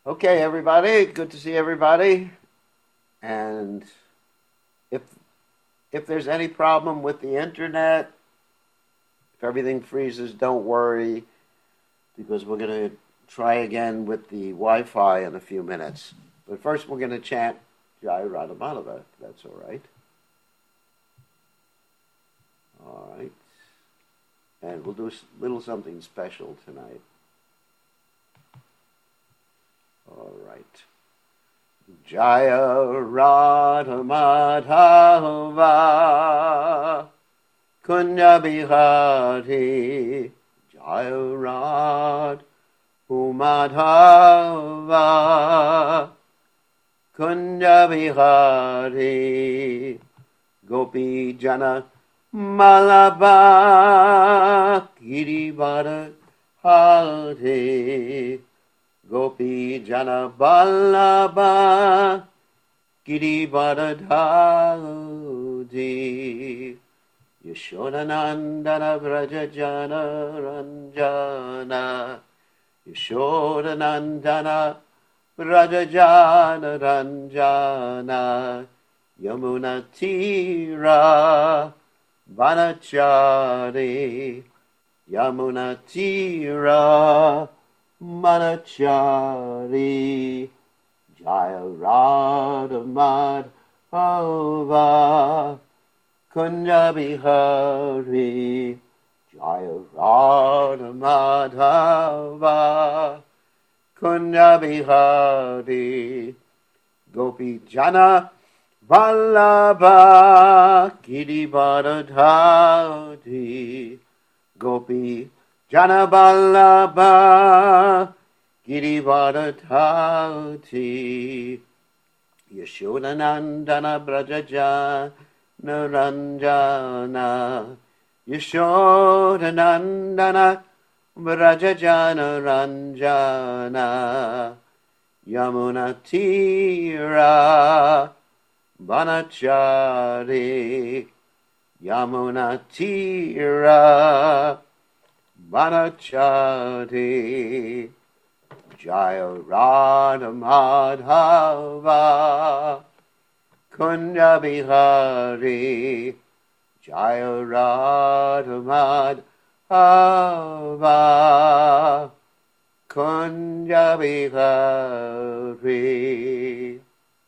Okay, everybody. Good to see everybody. And if if there's any problem with the internet, if everything freezes, don't worry because we're going to try again with the Wi-Fi in a few minutes. But first, we're going to chant Jai Radhamadava. If that's all right. All right. And we'll do a little something special tonight. All right. Jaya Radha Madhava Kunya Bihari Jaya Radha Madhava Kunya Bihari Gopi Jana Malaba Girivara Hari Gopi Jana Ballabha Girivardhari Yashodanandana Vraja Jana Ranjana Yashodanandana Vraja Jana Ranjana Yamuna Tira Vanachari Yamuna Tira Manachari Jaya Radha Madhava Kunya Bihari Jaya Radha Madhava Kunya Bihari Gopi Jana Vallabha Girivardhari Gopi Jana Vallabha Girivardhari Yashodanandana Brajajana Ranjana Yashodanandana Brajajana Ranjana Yamuna Tira Vanachari Yamuna Tira Vanachari Jaya Radha Madhava Kunya Bihari Jaya Radha Madhava Kunya Bihari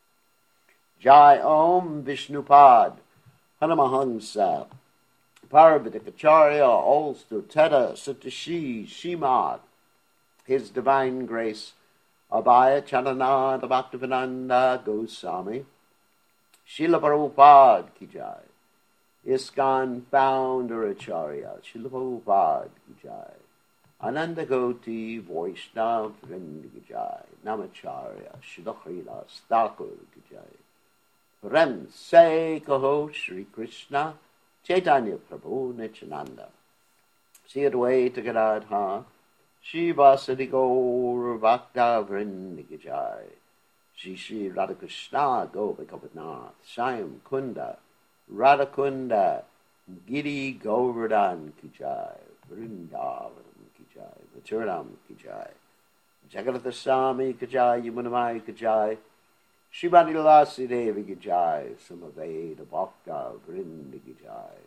Jai Om Vishnupad Hanamahansa Parvadikacharya Olstu Teta Satashi Shimad His Divine Grace Abhaya Chanananda Bhaktivedanta Goswami Srila Prabhupada Ki Jai ISKCON Founder Acharya Srila Prabhupada Ki Jai Ananda Goti Vaishnava Vrinda Ki Jai Namacharya Srila Haridas Thakur Ki Jai Prem Se Kaho Shri Krishna Chaitanya Prabhu Nityananda Sri Advaita Gadadha Shiva Sadi Gaur Bhakta Vrinda Ki Jai Shri Shri Radhakrishna Govardhanath Shyam Kunda Radhakunda Giri Govardhan Ki Jai Vrindavan Ki Jai Maturam Ki Jai Jagannatha Swami Ki Jai Yamunamai Ki Jai Shrimati Lalasi Devi Ki Jai Samaveda Bhakta Vrinda Ki Jai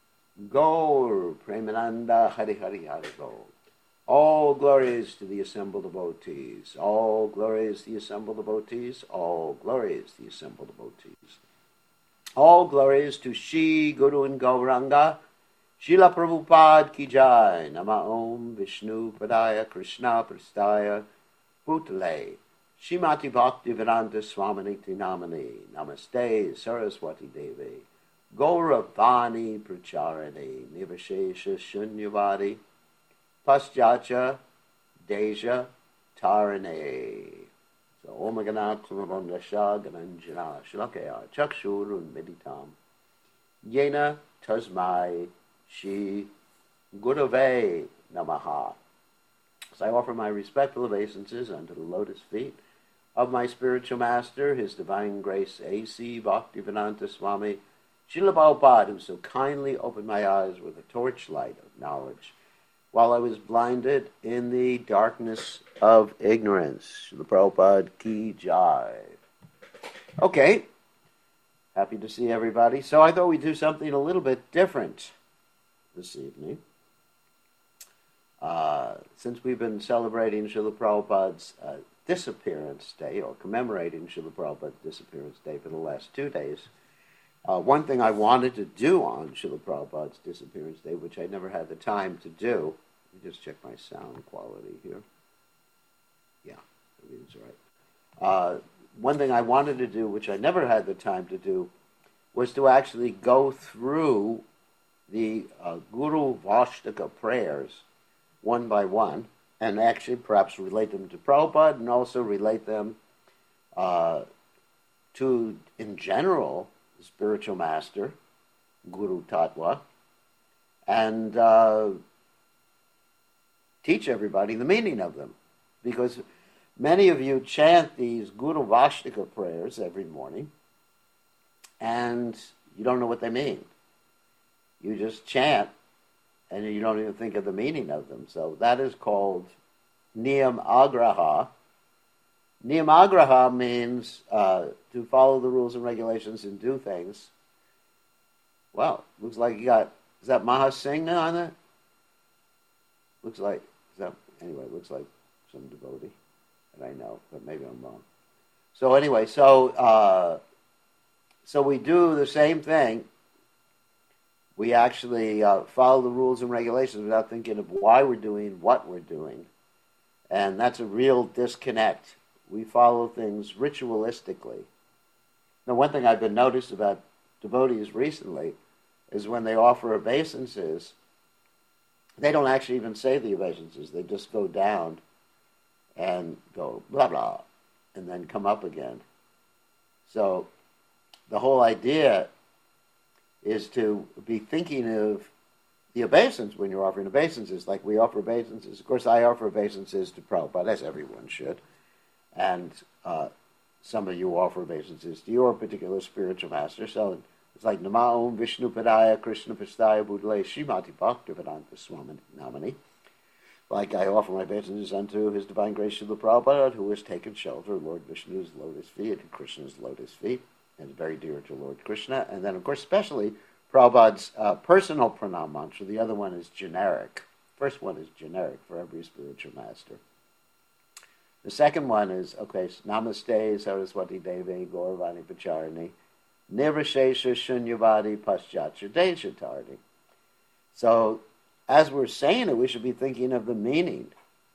Gaur Premananda Hari Hari Hari Gaur All glories to the assembled devotees. All glories to the assembled devotees. All glories to the assembled devotees. All glories to Shri Guru and Gauranga. Srila Prabhupada Ki Jai. Nama Om Vishnu Padaya Krishna Prastaya Bhutale. Shrimati Bhaktivedanta Swaminiti Namani. Namaste Saraswati Devi. Gauravani Pracharani. Nivashesha Shunyavadi. Paschacha Deja Tarane. So Om Ganat Ramandasha Gananjana Shlakaya Chakshurun Meditam Yena Tasmai Shi Gurave Namaha. So I offer my respectful obeisances unto the lotus feet of my spiritual master, His Divine Grace A.C. Bhaktivedanta Swami Srila Prabhupada, who so kindly opened my eyes with a torchlight of knowledge while I was blinded in the darkness of ignorance. Srila Prabhupada Ki Jai. Okay, happy to see everybody. So I thought we'd do something a little bit different this evening. Since we've been celebrating Srila Prabhupada's disappearance day, or commemorating Srila Prabhupada's disappearance day for the last 2 days, one thing I wanted to do on Srila Prabhupada's disappearance day, which I never had the time to do, let me just check my sound quality here. Yeah, everything's all right. One thing I wanted to do, which I never had the time to do, was to actually go through the Guru Vashtaka prayers one by one, and actually perhaps relate them to Prabhupada, and also relate them to, in general, the spiritual master, Guru Tattva, and teach everybody the meaning of them. Because many of you chant these Guru Vashtaka prayers every morning, and you don't know what they mean. You just chant, and you don't even think of the meaning of them. So that is called Niyam Agraha. Niyam Agraha means to follow the rules and regulations and do things. Well, looks like you got, is that Mahasingha on it? Looks like, anyway, looks like some devotee that I know, but maybe I'm wrong. So anyway, so we do the same thing. We actually follow the rules and regulations without thinking of why we're doing what we're doing. And that's a real disconnect. We follow things ritualistically. Now, one thing I've been noticed about devotees recently is when they offer obeisances, they don't actually even say the obeisances. They just go down and go blah, blah, and then come up again. So the whole idea is to be thinking of the obeisance when you're offering obeisances, like we offer obeisances. Of course, I offer obeisances to Prabhupada, as everyone should. And some of you offer obeisances to your particular spiritual master. So it's like Nama Om Vishnu Padaya Krishna Pastaya Budale Srimati Bhaktivedanta Swami Namani. Like I offer my obeisances unto His Divine Grace Srila Prabhupada, who has taken shelter of Lord Vishnu's lotus feet and Krishna's lotus feet, and is very dear to Lord Krishna. And then, of course, especially Prabhupada's personal pranam mantra. The other one is generic. First one is generic for every spiritual master. The second one is, okay, Namaste Saraswati Devi Gauravani Pacharani Nirvishesha Shunyavadi Paschatya Deshatarni. So, as we're saying it, we should be thinking of the meaning.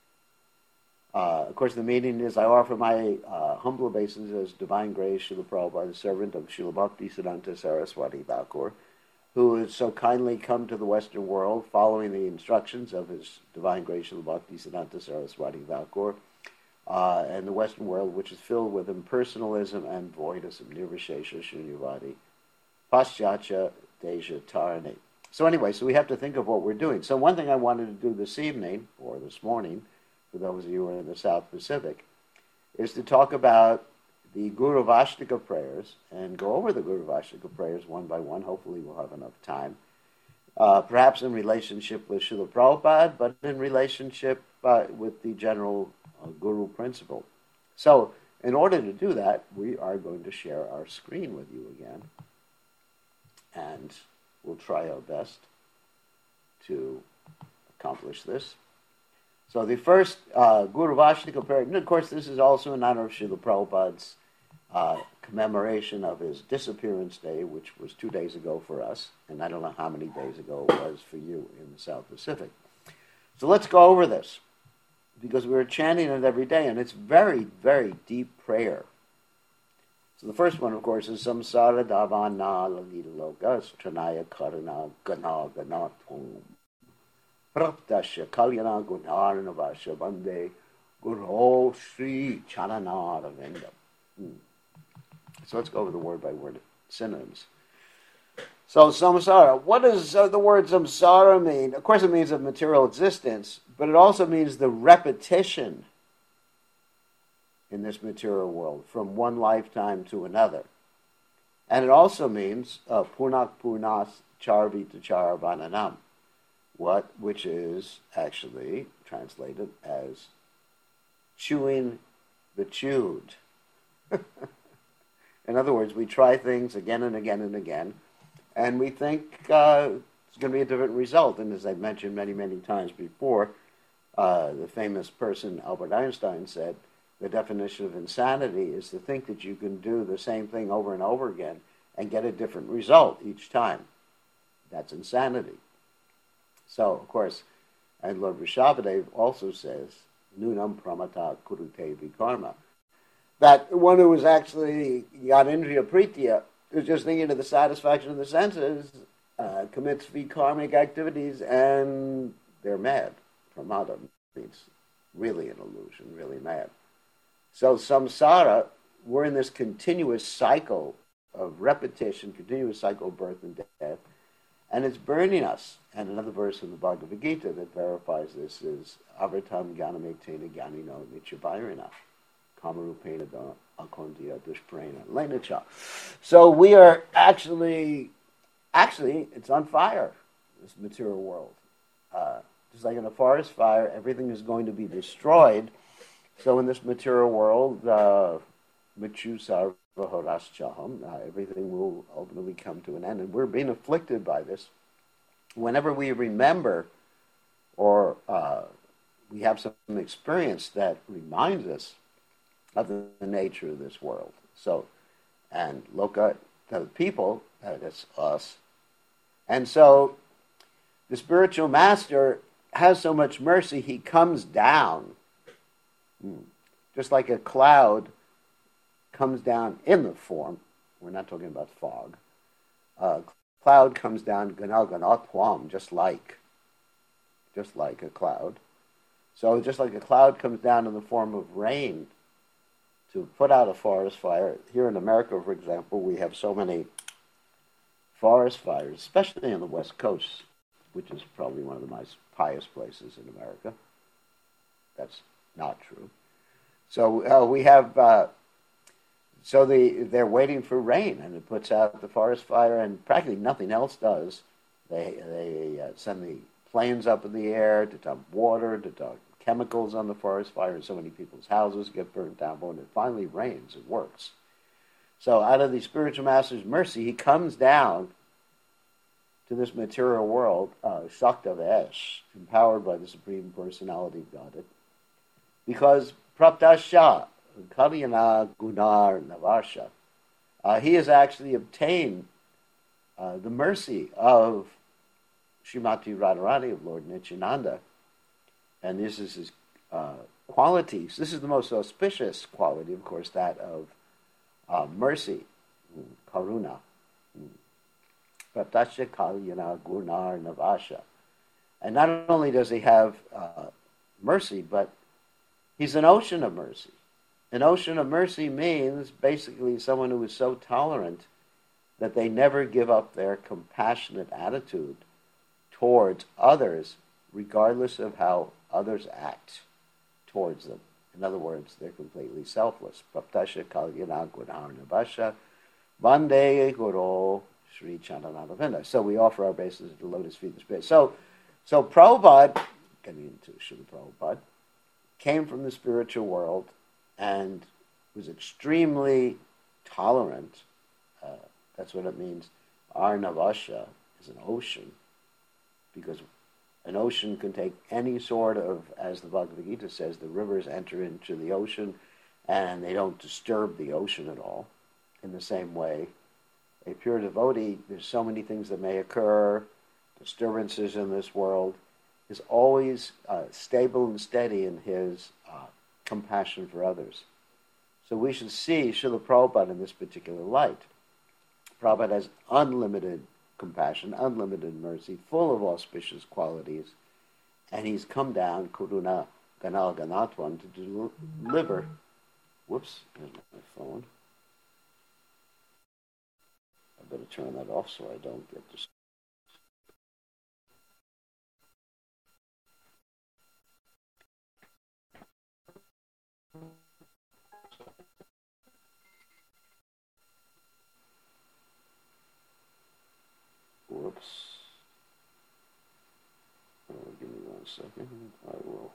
Of course, the meaning is I offer my humble obeisances as Divine Grace Srila Prabhupada, the servant of Srila Bhakti Siddhanta Saraswati Thakur, who has so kindly come to the Western world following the instructions of His Divine Grace Srila Bhakti Siddhanta Saraswati Thakur, and the Western world, which is filled with impersonalism and voidism, Nirvishesha Shunyavadi, Paschatya Deja Tarani. So anyway, so we have to think of what we're doing. So one thing I wanted to do this evening, or this morning, for those of you who are in the South Pacific, is to talk about the Guru Vashtaka prayers and go over the Guru Vashtaka prayers one by one. Hopefully we'll have enough time. Perhaps in relationship with Srila Prabhupada, but in relationship with the general Guru principle. So in order to do that, we are going to share our screen with you again. And we'll try our best to accomplish this. So the first Guru Vashtaka prayer, and of course this is also in honor of Srila Prabhupada's commemoration of his disappearance day, which was 2 days ago for us, and I don't know how many days ago it was for you in the South Pacific. So let's go over this, because we're chanting it every day, and it's very, very deep prayer. So the first one, of course, is Samsara Davana Lalita Lokas Tranaya Karana Gana Gana Tom Praptasya Kalyana Gunarana Vasha Bande Guru Sri Chananara Vendam. So let's go over the word by word synonyms. So samsara, what does the word samsara mean? Of course it means of material existence, but it also means the repetition in this material world from one lifetime to another. And it also means punak punas charvita charavananam, which is actually translated as chewing the chewed. In other words, we try things again and again and again, and we think it's going to be a different result. And as I've mentioned many, many times before, the famous person Albert Einstein said, the definition of insanity is to think that you can do the same thing over and over again and get a different result each time. That's insanity. So, of course, and Lord Rishabhadev also says, Nunam pramata kurute vikarma, that one who was actually got indriya pritya, who's just thinking of the satisfaction of the senses, commits vikarmic activities, and they're mad. Pramada means really an illusion, really mad. So samsara, we're in this continuous cycle of repetition, continuous cycle of birth and death, and it's burning us. And another verse in the Bhagavad Gita that verifies this is Avartam Gyanamekhtena Gyanino Nityabhairana Kamarupena Akondya Dushprena Lenacha. So we are actually, it's on fire, this material world. Just like in a forest fire, everything is going to be destroyed. So in this material world, Michu Sarva Horaschaham, everything will ultimately come to an end. And we're being afflicted by this. Whenever we remember or we have some experience that reminds us of the nature of this world. So, and Loka, the people, that's us. And so the spiritual master has so much mercy, he comes down, just like a cloud comes down in the form. We're not talking about fog. Cloud comes down, ganal, just like a cloud. So just like a cloud comes down in the form of rain to put out a forest fire. Here in America, for example, we have so many forest fires, especially on the West Coast, which is probably one of the most pious places in America. That's not true. So we have, they're waiting for rain, and it puts out the forest fire, and practically nothing else does. They send the planes up in the air to dump water, to dump chemicals on the forest fire, and so many people's houses get burnt down. But when it finally rains, it works. So out of the spiritual master's mercy, he comes down to this material world, Shakta Vesh, empowered by the Supreme Personality of Godhead, because Praptasya, Kalyana Gunar Navasha, he has actually obtained the mercy of Srimati Radharani, of Lord Nityananda, and this is his qualities. This is the most auspicious quality, of course, that of mercy, karuna. Praptasya Kalyana Gunar Navasha. And not only does he have mercy, but he's an ocean of mercy. An ocean of mercy means basically someone who is so tolerant that they never give up their compassionate attitude towards others, regardless of how others act towards them. In other words, they're completely selfless. Praptasya Kalyana Gunar Navasha Vande Guru Sri Chandanadavinda. So we offer our obeisance at the lotus feet of the Spirit. So Prabhupada, getting into Srila Prabhupada, came from the spiritual world and was extremely tolerant. That's what it means. Arnavasha is an ocean, because an ocean can take any sort of, as the Bhagavad Gita says, the rivers enter into the ocean and they don't disturb the ocean at all. In the same way, a pure devotee, there's so many things that may occur, disturbances in this world, is always stable and steady in his compassion for others. So we should see Srila Prabhupada in this particular light. Prabhupada has unlimited compassion, unlimited mercy, full of auspicious qualities, and he's come down, Kuruna Ganal Ganatvam, to deliver. Whoops, there's my phone. I better turn that off so I don't get distracted. Whoops. second. I will.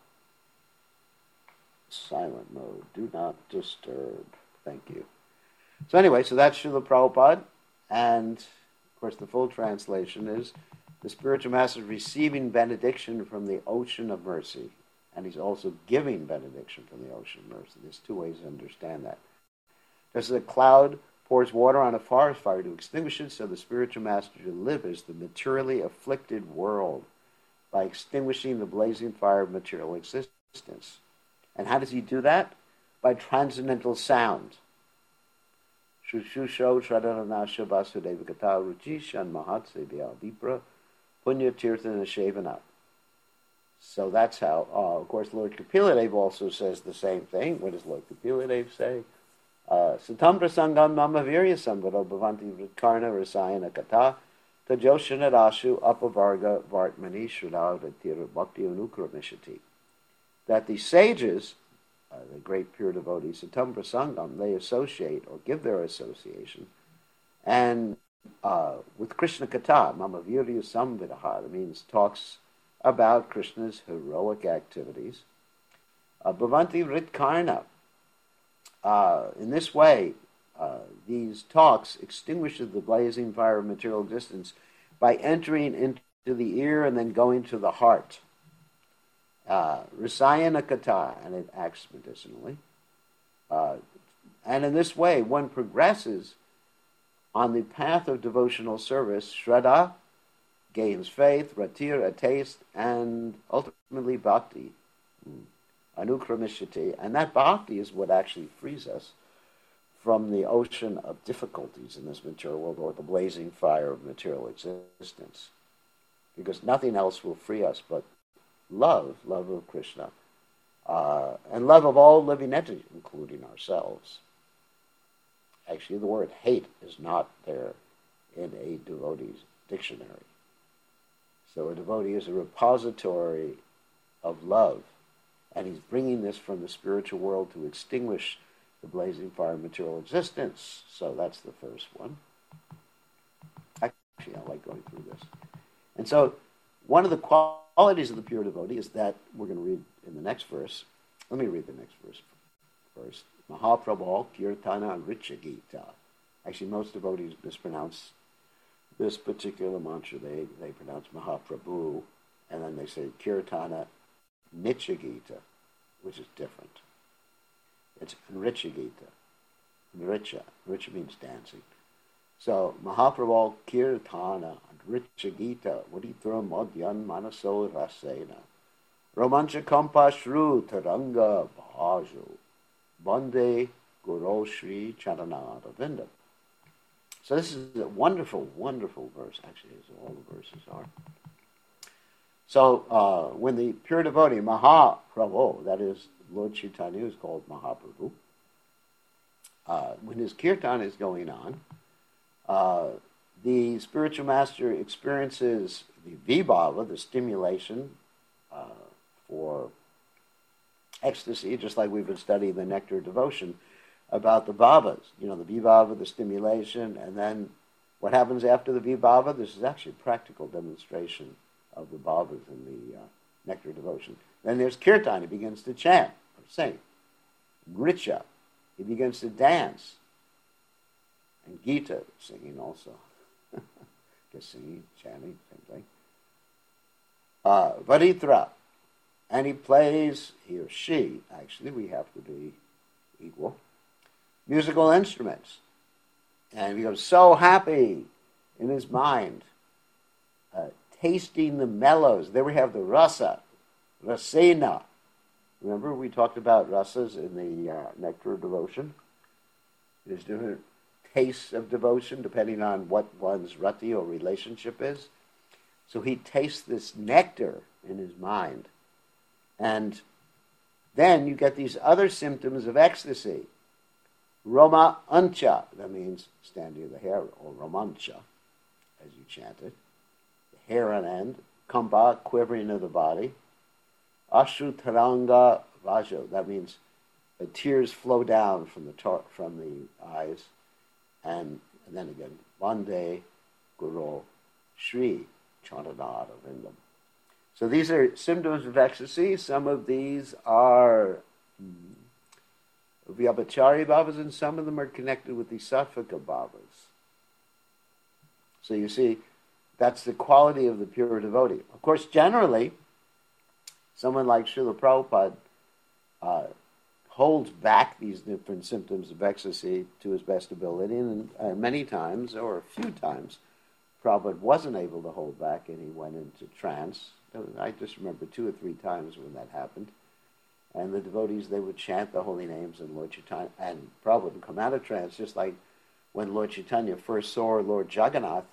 Silent mode. Do not disturb. Thank you. So anyway, so that's Srila Prabhupada. And, of course, the full translation is, the spiritual master is receiving benediction from the ocean of mercy. And he's also giving benediction from the ocean of mercy. There's two ways to understand that. Just as a cloud pours water on a forest fire to extinguish it, so the spiritual master delivers the materially afflicted world by extinguishing the blazing fire of material existence. And how does he do that? By transcendental sound. Shushusho Shradanasha Vasudeva Kata Ruchishan Mahatse Vipra Punya Tirthana Shavana. So that's how, of course, Lord Kapila also says the same thing. What does Lord Kapila say? Satam Prasangam Mama Virya Samvado Bhavanti Karna Rasayana Kata Tajoshana Rashu Apavarga Vartmani Shradavitira Bhakti Anukramishati. That the sages, the great pure devotees, Satam Prasangam, they associate or give their association and with Krishna Kata, Mama Virya Samvidaha, that means talks about Krishna's heroic activities. Bhavanti Ritkarna. In this way, these talks extinguishes the blazing fire of material existence by entering into the ear and then going to the heart. Rasayana Kata, and it acts medicinally. And in this way, one progresses on the path of devotional service. Shraddha gains faith, ratir, a taste, and ultimately bhakti, anukramishati. And that bhakti is what actually frees us from the ocean of difficulties in this material world, or the blazing fire of material existence. Because nothing else will free us but love of Krishna, and love of all living entities, including ourselves. Actually, the word hate is not there in a devotee's dictionary. So a devotee is a repository of love, and he's bringing this from the spiritual world to extinguish the blazing fire of material existence. So that's the first one. Actually, I like going through this. And so one of the qualities of the pure devotee is that we're going to read in the next verse. Let me read the next verse first. Mahaprabhu Kirtana Richa Gita. Actually, most devotees mispronounce this particular mantra. They pronounce Mahaprabhu, and then they say Kirtana Nitya Gita, which is different. It's Nricha Gita. Nricha means dancing. So Mahaprabhu Kirtana Nricha Gita Vaditra Madhyan Manaso Rasena Romancha Kampashru Taranga Bhaju Bande Guru Shri Charanada Vindam. So this is a wonderful, wonderful verse. Actually, as all the verses are. So when the pure devotee, Mahaprabhu, that is Lord Chaitanya is called Mahaprabhu, when his kirtan is going on, the spiritual master experiences the vibhava, the stimulation for ecstasy, just like we've been studying the Nectar Devotion about the bhavas. You know, the vibhava, the stimulation, and then what happens after the vibhava? This is actually a practical demonstration of the bhavas in the Nectar Devotion. Then there's kirtan, he begins to chant or sing. Nritya, he begins to dance. And Gita, singing also. Just singing, chanting, same thing. Varitra, and he plays, he or she, actually, we have to be equal, musical instruments. And he becomes so happy in his mind, tasting the mellows. There we have the rasa, rasena. Remember we talked about rasas in the Nectar of Devotion? There's different tastes of devotion depending on what one's rati or relationship is. So he tastes this nectar in his mind. And then you get these other symptoms of ecstasy. Roma ancha, that means standing of the hair, or romancha, as you chant it. The hair on end. Kampa, quivering of the body. Ashrutaranga vajo, that means the tears flow down from the eyes. And then again, Vande Guru Shri Chantanada Vindam. So these are symptoms of ecstasy. Some of these are Vyabhachari bhavas, and some of them are connected with the Sattvika bhavas. So you see, that's the quality of the pure devotee. Of course, generally, someone like Srila Prabhupada holds back these different symptoms of ecstasy to his best ability, and many times, or a few times, Prabhupada wasn't able to hold back, and he went into trance. I just remember 2 or 3 times when that happened. And the devotees, they would chant the holy names, and Lord Chaitanya, and Prabhupada would come out of trance, just like when Lord Chaitanya first saw Lord Jagannath.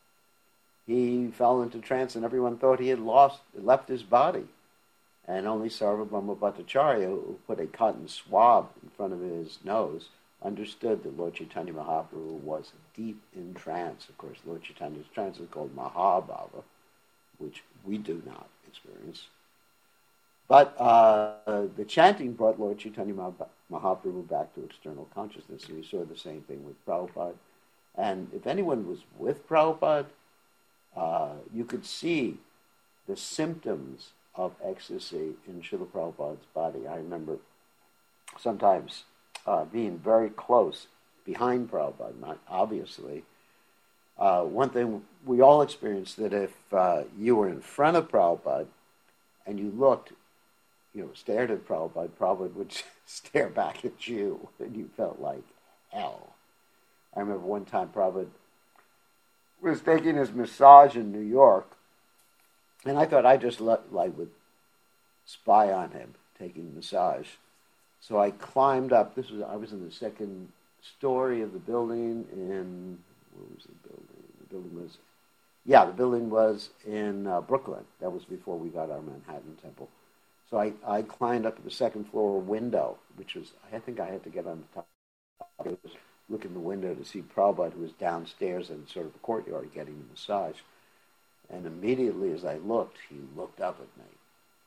He fell into trance, and everyone thought he had left his body. And only Sarvabhauma Bhattacharya, who put a cotton swab in front of his nose, understood that Lord Chaitanya Mahaprabhu was deep in trance. Of course, Lord Chaitanya's trance is called Mahabhava, which we do not experience. But the chanting brought Lord Chaitanya Mahaprabhu back to external consciousness. And we saw the same thing with Prabhupada. And if anyone was with Prabhupada, you could see the symptoms of ecstasy in Srila Prabhupada's body. I remember sometimes being very close behind Prabhupada, not obviously. One thing we all experienced, that if you were in front of Prabhupada and you looked, stared at Prabhupada, Prabhupada would stare back at you, and you felt like hell. I remember one time Prabhupada was taking his massage in New York, and I thought I just would spy on him taking massage. So I climbed up. I was in the second story of the building in, where was the building? The building was in Brooklyn. That was before we got our Manhattan Temple. So I climbed up to the second floor window, which was, I think I had to get on the top. I was looking in the window to see Prabhupada, who was downstairs in sort of the courtyard getting a massage. And immediately as I looked, he looked up at me.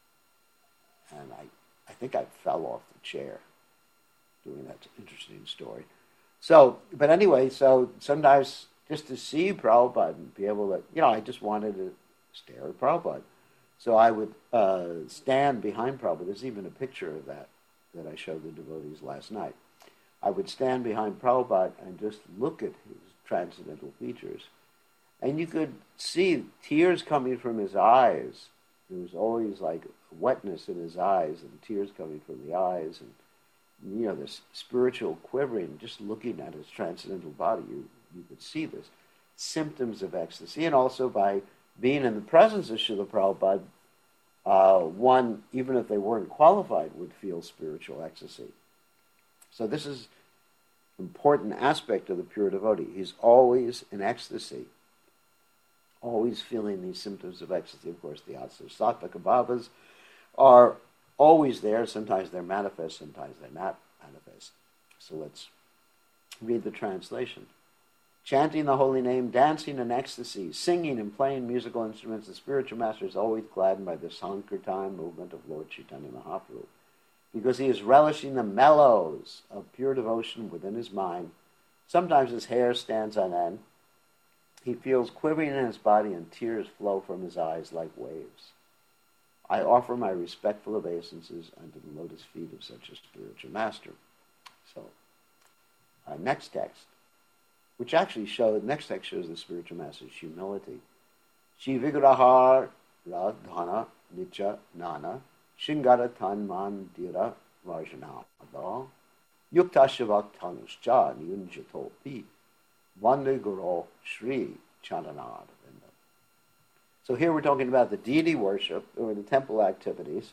And I think I fell off the chair doing that interesting story. So, but anyway, so sometimes just to see Prabhupada and be able to, I just wanted to stare at Prabhupada. So I would stand behind Prabhupada. There's even a picture of that I showed the devotees last night. I would stand behind Prabhupada and just look at his transcendental features. And you could see tears coming from his eyes. There was always like wetness in his eyes and tears coming from the eyes. And, this spiritual quivering, just looking at his transcendental body, you could see this. Symptoms of ecstasy. And also by being in the presence of Srila Prabhupada, one, even if they weren't qualified, would feel spiritual ecstasy. So this is an important aspect of the pure devotee. He's always in ecstasy, always feeling these symptoms of ecstasy. Of course, the Sattvika bhavas are always there. Sometimes they're manifest, sometimes they're not manifest. So let's read the translation. Chanting the holy name, dancing in ecstasy, singing and playing musical instruments, the spiritual master is always gladdened by the Sankirtan movement of Lord Chaitanya Mahaprabhu, because he is relishing the mellows of pure devotion within his mind. Sometimes his hair stands on end. He feels quivering in his body, and tears flow from his eyes like waves. I offer my respectful obeisances unto the lotus feet of such a spiritual master. So, our next text, which actually next text shows the spiritual master's humility. Shri Vigraha Radhana Nicha Nana Shingara Tan Mandira Rajanada Yukta Shivak Tanuscha Nyunjatopi Vande Guru Shri Chandanad. So here we're talking about the deity worship or the temple activities.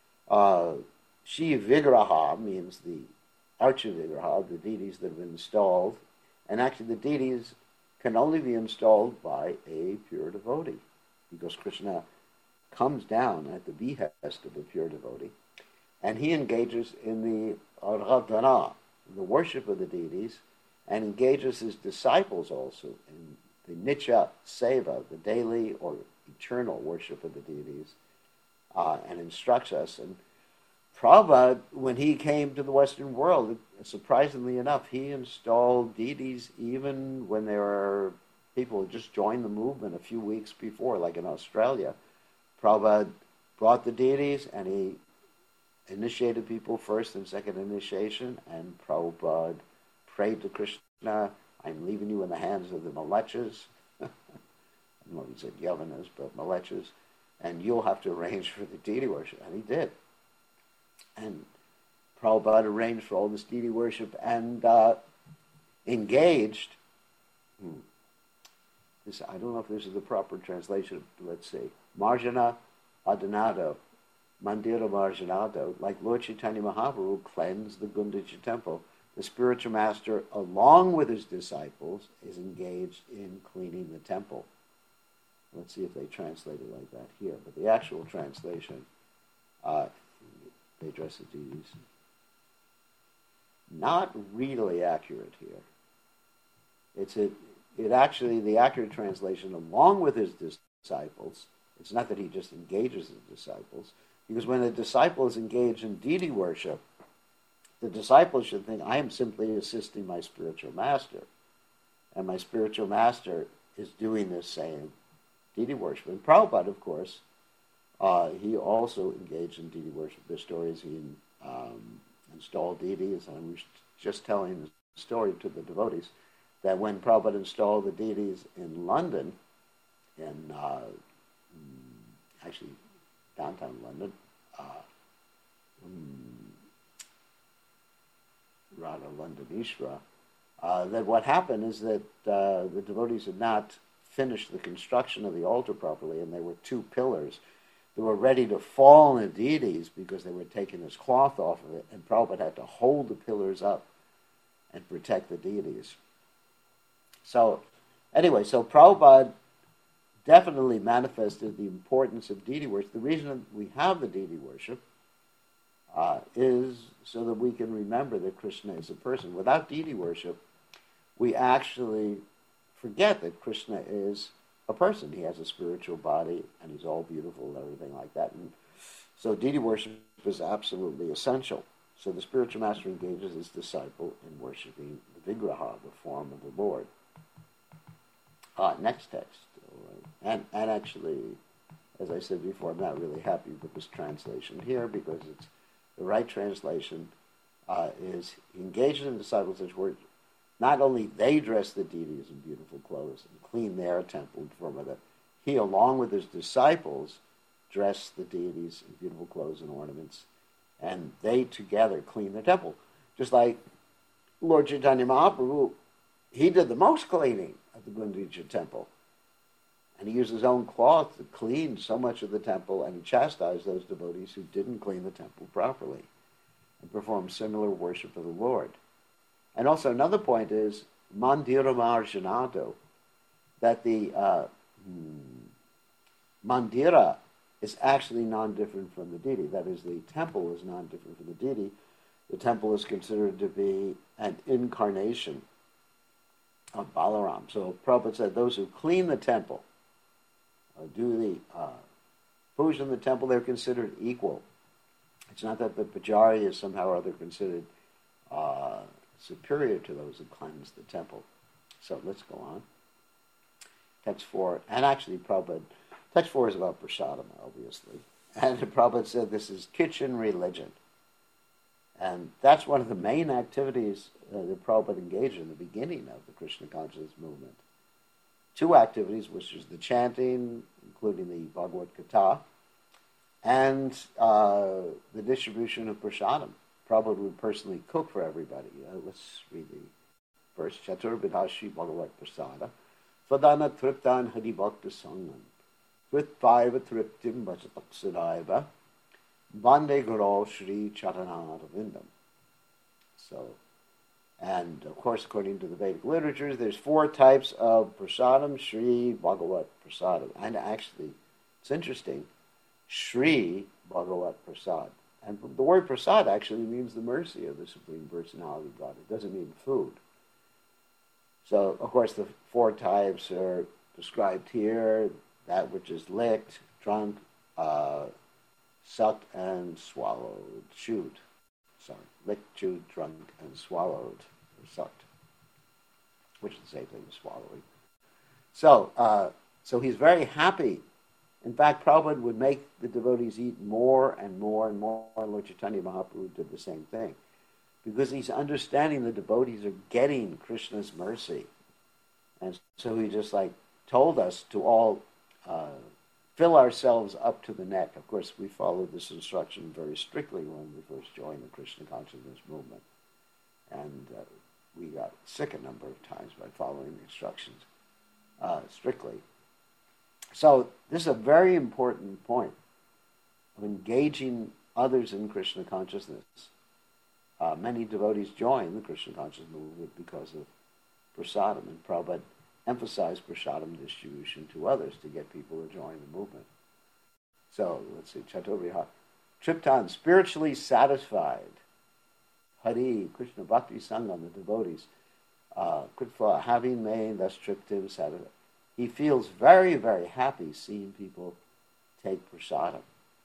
Shri Vigraha means the Archa Vigraha, the deities that have been installed. And actually the deities can only be installed by a pure devotee, because Krishna comes down at the behest of a pure devotee, and he engages in the aradhana, the worship of the deities, and engages his disciples also in the nitya seva, the daily or eternal worship of the deities, and instructs us. And Prabhupada, when he came to the Western world, surprisingly enough, he installed deities even when there were people who just joined the movement a few weeks before, like in Australia. Prabhupada brought the deities, and he initiated people first and second initiation, and Prabhupada prayed to Krishna, I'm leaving you in the hands of the Malechas. I don't know if he said Yavanas, but Malechas, and you'll have to arrange for the deity worship. And he did. And Prabhupada arranged for all this deity worship and engaged. I don't know if this is the proper translation. Let's see. Marjana Adonado, Mandira Marjanado, like Lord Chaitanya Mahaprabhu cleansed the Gundicha temple. The spiritual master, along with his disciples, is engaged in cleaning the temple. Let's see if they translate it like that here. But the actual translation, they address the deities. Not really accurate here. The accurate translation, along with his disciples, it's not that he just engages his disciples, because when a disciple is engaged in deity worship, the disciple should think, I am simply assisting my spiritual master. And my spiritual master is doing this same deity worship. And Prabhupada, of course, he also engaged in deity worship. There's stories he installed deities, and I was just telling the story to the devotees that when Prabhupada installed the deities in London, in actually downtown London, Radha Londonishra, that what happened is that the devotees had not finished the construction of the altar properly, and there were two pillars that were ready to fall on the deities because they were taking this cloth off of it, and Prabhupada had to hold the pillars up and protect the deities. So, anyway, Prabhupada definitely manifested the importance of deity worship. The reason we have the deity worship is so that we can remember that Krishna is a person. Without deity worship, we actually forget that Krishna is a person. He has a spiritual body, and he's all beautiful and everything like that. And so deity worship is absolutely essential. So the spiritual master engages his disciple in worshiping the Vigraha, the form of the Lord. Next text. And actually, as I said before, I'm not really happy with this translation here because it's the right translation is he engages in disciples as word. Not only they dress the deities in beautiful clothes and clean their temple and perform that, he, along with his disciples, dress the deities in beautiful clothes and ornaments, and they together clean the temple. Just like Lord Chaitanya Mahaprabhu, he did the most cleaning of the Gundicha temple. And he used his own cloth to clean so much of the temple, and he chastised those devotees who didn't clean the temple properly and perform similar worship of the Lord. And also another point is Mandira Marjanado, that the Mandira is actually non-different from the deity. That is, the temple is non-different from the deity. The temple is considered to be an incarnation of Balaram. So Prabhupada said those who clean the temple, do the puja in the temple, they're considered equal. It's not that the pujari is somehow or other considered superior to those who cleanse the temple. So let's go on. Text 4, and actually Prabhupada, text 4 is about prasadam, obviously. And Prabhupada said this is kitchen religion. And that's one of the main activities that Prabhupada engaged in the beginning of the Krishna consciousness movement. Two activities, which is the chanting, including the Bhagavad Gita, and the distribution of prasadam. Prabhupada would personally cook for everybody. Let's read the verse. Chatur Bidhashi Bhagavad Prasada Svadana Triptan Hadibhakta Sangam Tvitpaiva Triptim Vachataksadaiva Vande Guru Shri Charanadavindam. So, and of course, according to the Vedic literatures, there's 4 types of prasadam, Shri Bhagavat Prasadam. And actually, it's interesting, Shri Bhagavat Prasad. And the word prasad actually means the mercy of the Supreme Personality of God. It doesn't mean food. So, of course, the 4 types are described here. That which is licked, drunk, sucked, and swallowed. Chewed. Sorry. Licked, chewed, drunk, and swallowed, or sucked. Which is the same thing as swallowing. So he's very happy In fact, Prabhupada would make the devotees eat more and more and more. Lord Chaitanya Mahaprabhu did the same thing. Because he's understanding the devotees are getting Krishna's mercy. And so he just told us to all fill ourselves up to the neck. Of course, we followed this instruction very strictly when we first joined the Krishna consciousness movement. And we got sick a number of times by following the instructions strictly. So this is a very important point of engaging others in Krishna consciousness. Many devotees join the Krishna consciousness movement because of prasadam, and Prabhupada emphasized prasadam distribution to others to get people to join the movement. So let's see, Chaturviha. Triptan, spiritually satisfied. Hari, Krishna Bhakti Sangam, the devotees. Kritva, having made thus Triptim satisfied. He feels very, very happy seeing people take prasadam.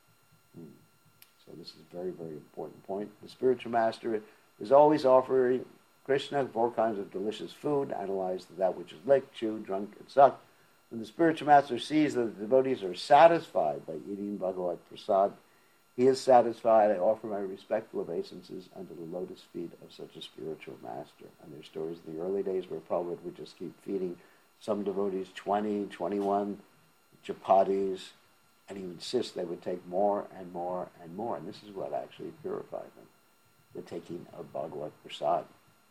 So this is a very, very important point. The spiritual master is always offering Krishna 4 kinds of delicious food, analyzed that which is licked, chewed, drunk, and sucked. When the spiritual master sees that the devotees are satisfied by eating Bhagavad Prasad, he is satisfied. I offer my respectful obeisances under the lotus feet of such a spiritual master. And there's stories in the early days where Prabhupada would just keep feeding some devotees 20, 21 chapatis, and he would insist they would take more and more and more. And this is what actually purified them, the taking of Bhagavad Prasad.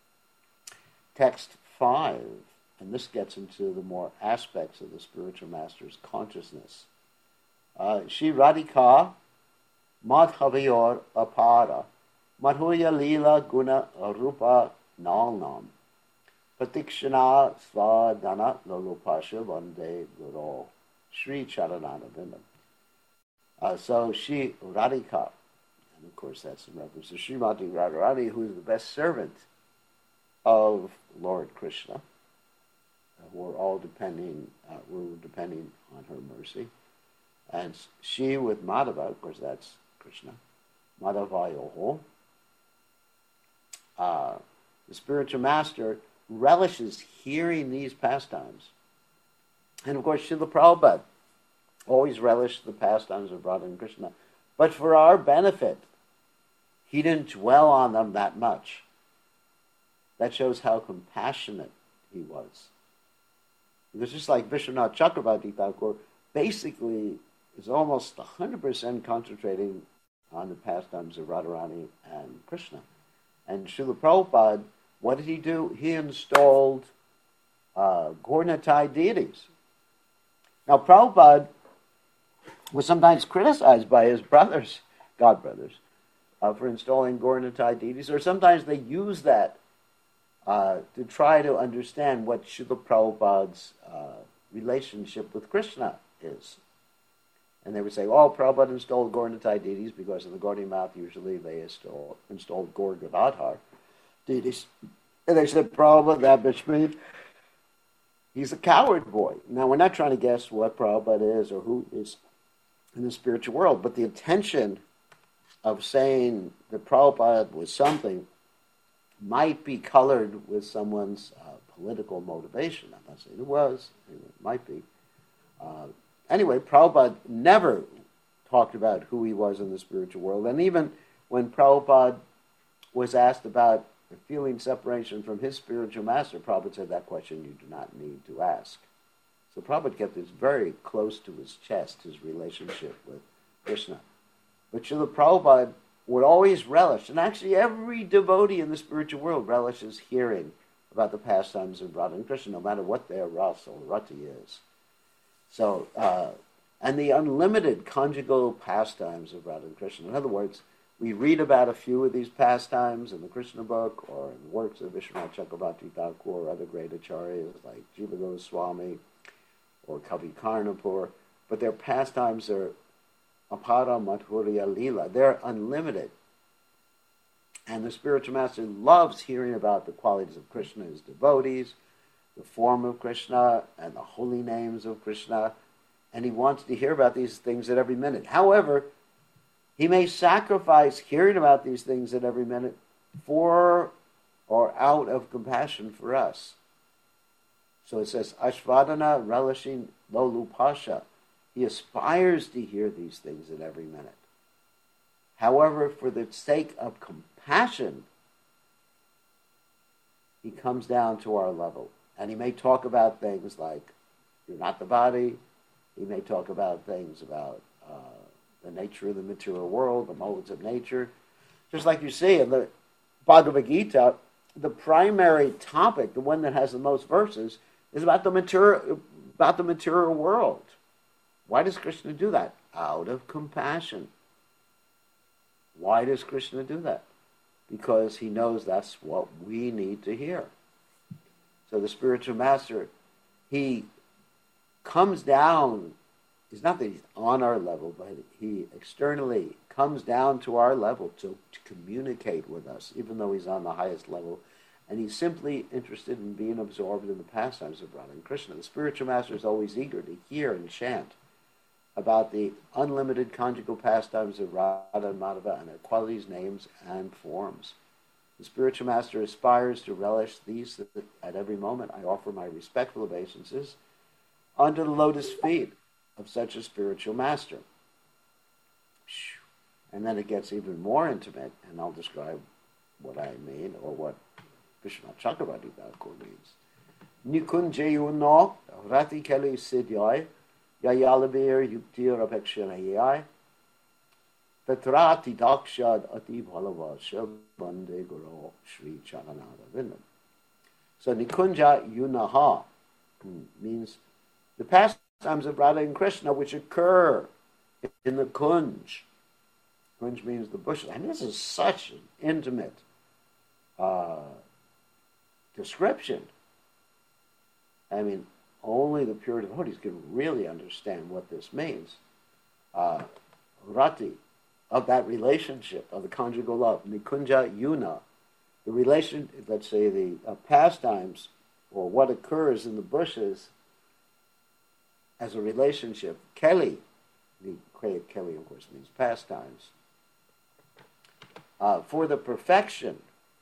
Text 5, and this gets into the more aspects of the spiritual master's consciousness. Shri Radhika Madhaviyor Apara Madhuya Leela Guna Rupa Nalnam Pratikshana Svadana Lalupasha Vande Guru Sri Charananavindam. So Shri Radhika, and of course that's in reference to Srimati Radharani, who is the best servant of Lord Krishna. We're all depending on her mercy. And she with Madhava, of course that's Krishna, Madhavayoho. The spiritual master relishes hearing these pastimes. And of course Srila Prabhupada always relished the pastimes of Radha and Krishna. But for our benefit, he didn't dwell on them that much. That shows how compassionate he was. Because just like Vishwanath Chakravarti Thakur basically is almost 100% concentrating on the pastimes of Radharani and Krishna. And Srila Prabhupada, what did he do? He installed Gaurnitai deities. Now Prabhupada was sometimes criticized by his brothers, godbrothers, for installing Gaurnitai deities, or sometimes they use that to try to understand what Srila Prabhupada's relationship with Krishna is. And they would say, Prabhupada installed Gaurnitai deities because in the Gaudiya Math usually they installed Gaur Gadadhar deities. And they said, Prabhupada, that bitch means he's a coward boy. Now, we're not trying to guess what Prabhupada is or who is in the spiritual world, but the intention of saying that Prabhupada was something might be colored with someone's political motivation. I'm not saying it was, it might be. Anyway, Prabhupada never talked about who he was in the spiritual world. And even when Prabhupada was asked about feeling separation from his spiritual master, Prabhupada said that question you do not need to ask. So Prabhupada kept this very close to his chest, his relationship with Krishna. But Srila Prabhupada would always relish, and actually every devotee in the spiritual world relishes hearing about the pastimes of Radha and Krishna, no matter what their rasa or rati is. So, and the unlimited conjugal pastimes of Radha and Krishna. In other words, we read about a few of these pastimes in the Krishna book or in the works of Vishwanath Chakravarti Thakur or other great acharyas like Jiva Goswami or Kavi Karnapur, but their pastimes are Apara Madhurya Leela. They're unlimited. And the spiritual master loves hearing about the qualities of Krishna, his devotees, the form of Krishna, and the holy names of Krishna. And he wants to hear about these things at every minute. However, he may sacrifice hearing about these things at every minute for or out of compassion for us. So it says, Ashvadana relishing lolupasha, He aspires to hear these things at every minute. However, for the sake of compassion, he comes down to our level. And he may talk about things like, you're not the body. He may talk about things about the nature of the material world, the modes of nature. Just like you see in the Bhagavad Gita, the primary topic, the one that has the most verses, is about the material world. Why does Krishna do that? Out of compassion. Why does Krishna do that? Because he knows that's what we need to hear. So the spiritual master, he comes down. It's not that he's on our level, but he externally comes down to our level to communicate with us, even though he's on the highest level. And he's simply interested in being absorbed in the pastimes of Radha and Krishna. The spiritual master is always eager to hear and chant about the unlimited conjugal pastimes of Radha and Madhava and their qualities, names, and forms. The spiritual master aspires to relish these at every moment. I offer my respectful obeisances under the lotus feet of such a spiritual master. And then it gets even more intimate, and I'll describe what I mean, or what Krishna Chakravarti Thakur means. Nikunjayuno rati keli sidyai yayalabir yuktir apekshanayai Petrati dakshad ati bhalavasya bande guru Sri Charanada Vindam. So Nikunja Yunaha means the pastimes of Radha and Krishna which occur in the Kunj. Kunj means the bushes. And this is such an intimate description. I mean, only the pure devotees can really understand what this means. Rati, of that relationship, of the conjugal love. Nikunja Yuna, the relation, let's say the pastimes, or what occurs in the bushes as a relationship. Keli, the Keli of course means pastimes. For the perfection,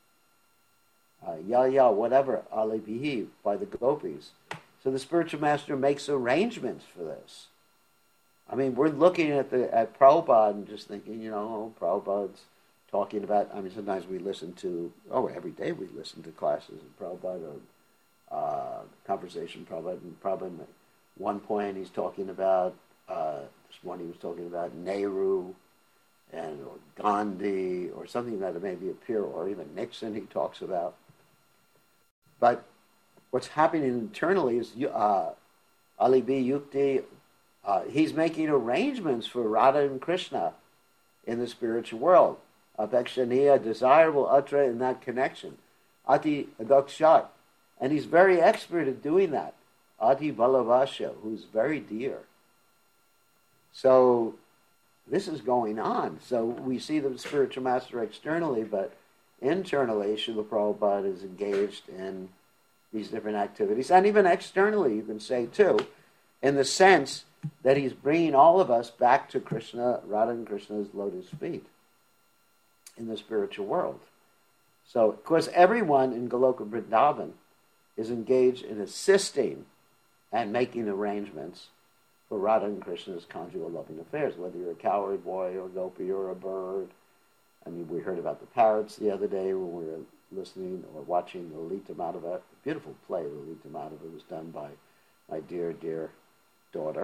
whatever, alibihi, by the gopis. So the spiritual master makes arrangements for this. I mean, we're looking at Prabhupada and just thinking, Prabhupada's talking about, sometimes we listen to, every day we listen to classes in Prabhupada, or conversation Prabhupada, and Prabhupada, at one point he's talking about, this morning he was talking about Nehru, or Gandhi, or something that may be appear, or even Nixon he talks about. But what's happening internally is Ali B. Yukti, he's making arrangements for Radha and Krishna in the spiritual world. Apekshaniya, desirable, atra, in that connection. Ati adakshat. And he's very expert at doing that. Ati balavasya, who's very dear. So this is going on. So we see the spiritual master externally, but internally, Srila Prabhupada is engaged in these different activities. And even externally, you can say too, in the sense that he's bringing all of us back to Krishna, Radha and Krishna's lotus feet in the spiritual world. So, of course, everyone in Goloka Vrindavan is engaged in assisting and making arrangements for Radha and Krishna's conjugal loving affairs, whether you're a cowherd boy or gopi or a bird. We heard about the parrots the other day when we were listening or watching Lalita Madhava. A beautiful play, Lalita Madhava, was done by my dear, dear daughter.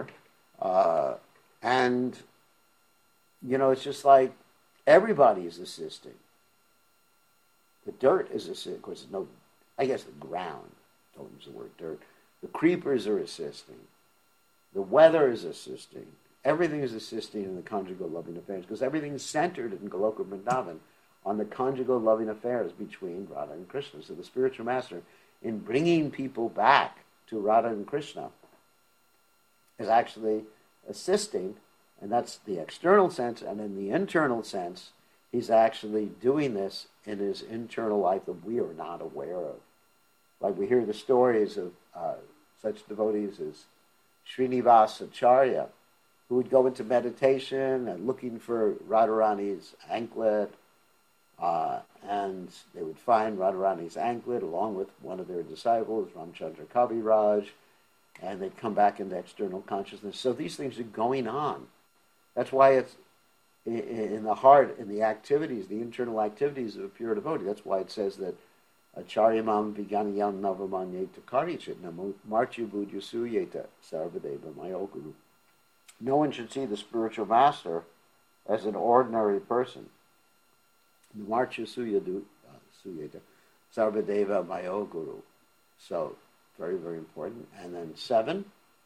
It's just like everybody is assisting. The dirt is assisting. Of course, the ground, don't use the word dirt. The creepers are assisting. The weather is assisting. Everything is assisting in the conjugal loving affairs because everything is centered in Goloka Vrindavan on the conjugal loving affairs between Radha and Krishna. So the spiritual master, in bringing people back to Radha and Krishna, is actually assisting, and that's the external sense, and in the internal sense, he's actually doing this in his internal life that we are not aware of. Like we hear the stories of such devotees as Srinivas Acharya, who would go into meditation and looking for Radharani's anklet, and they would find Radharani's anklet along with one of their disciples, Ramchandra Kaviraj, and they come back into external consciousness. So these things are going on. That's why it's in the heart, in the activities, the internal activities of a pure devotee. That's why it says that Acharyamam Viganayam Navamanyeta Karichit Marchu Buddhyasuyeta Sarvadeva Mayoguru. No one should see the spiritual master as an ordinary person. Marchu Suyeta Sarvadeva Mayoguru. So, very, very important. And then 7,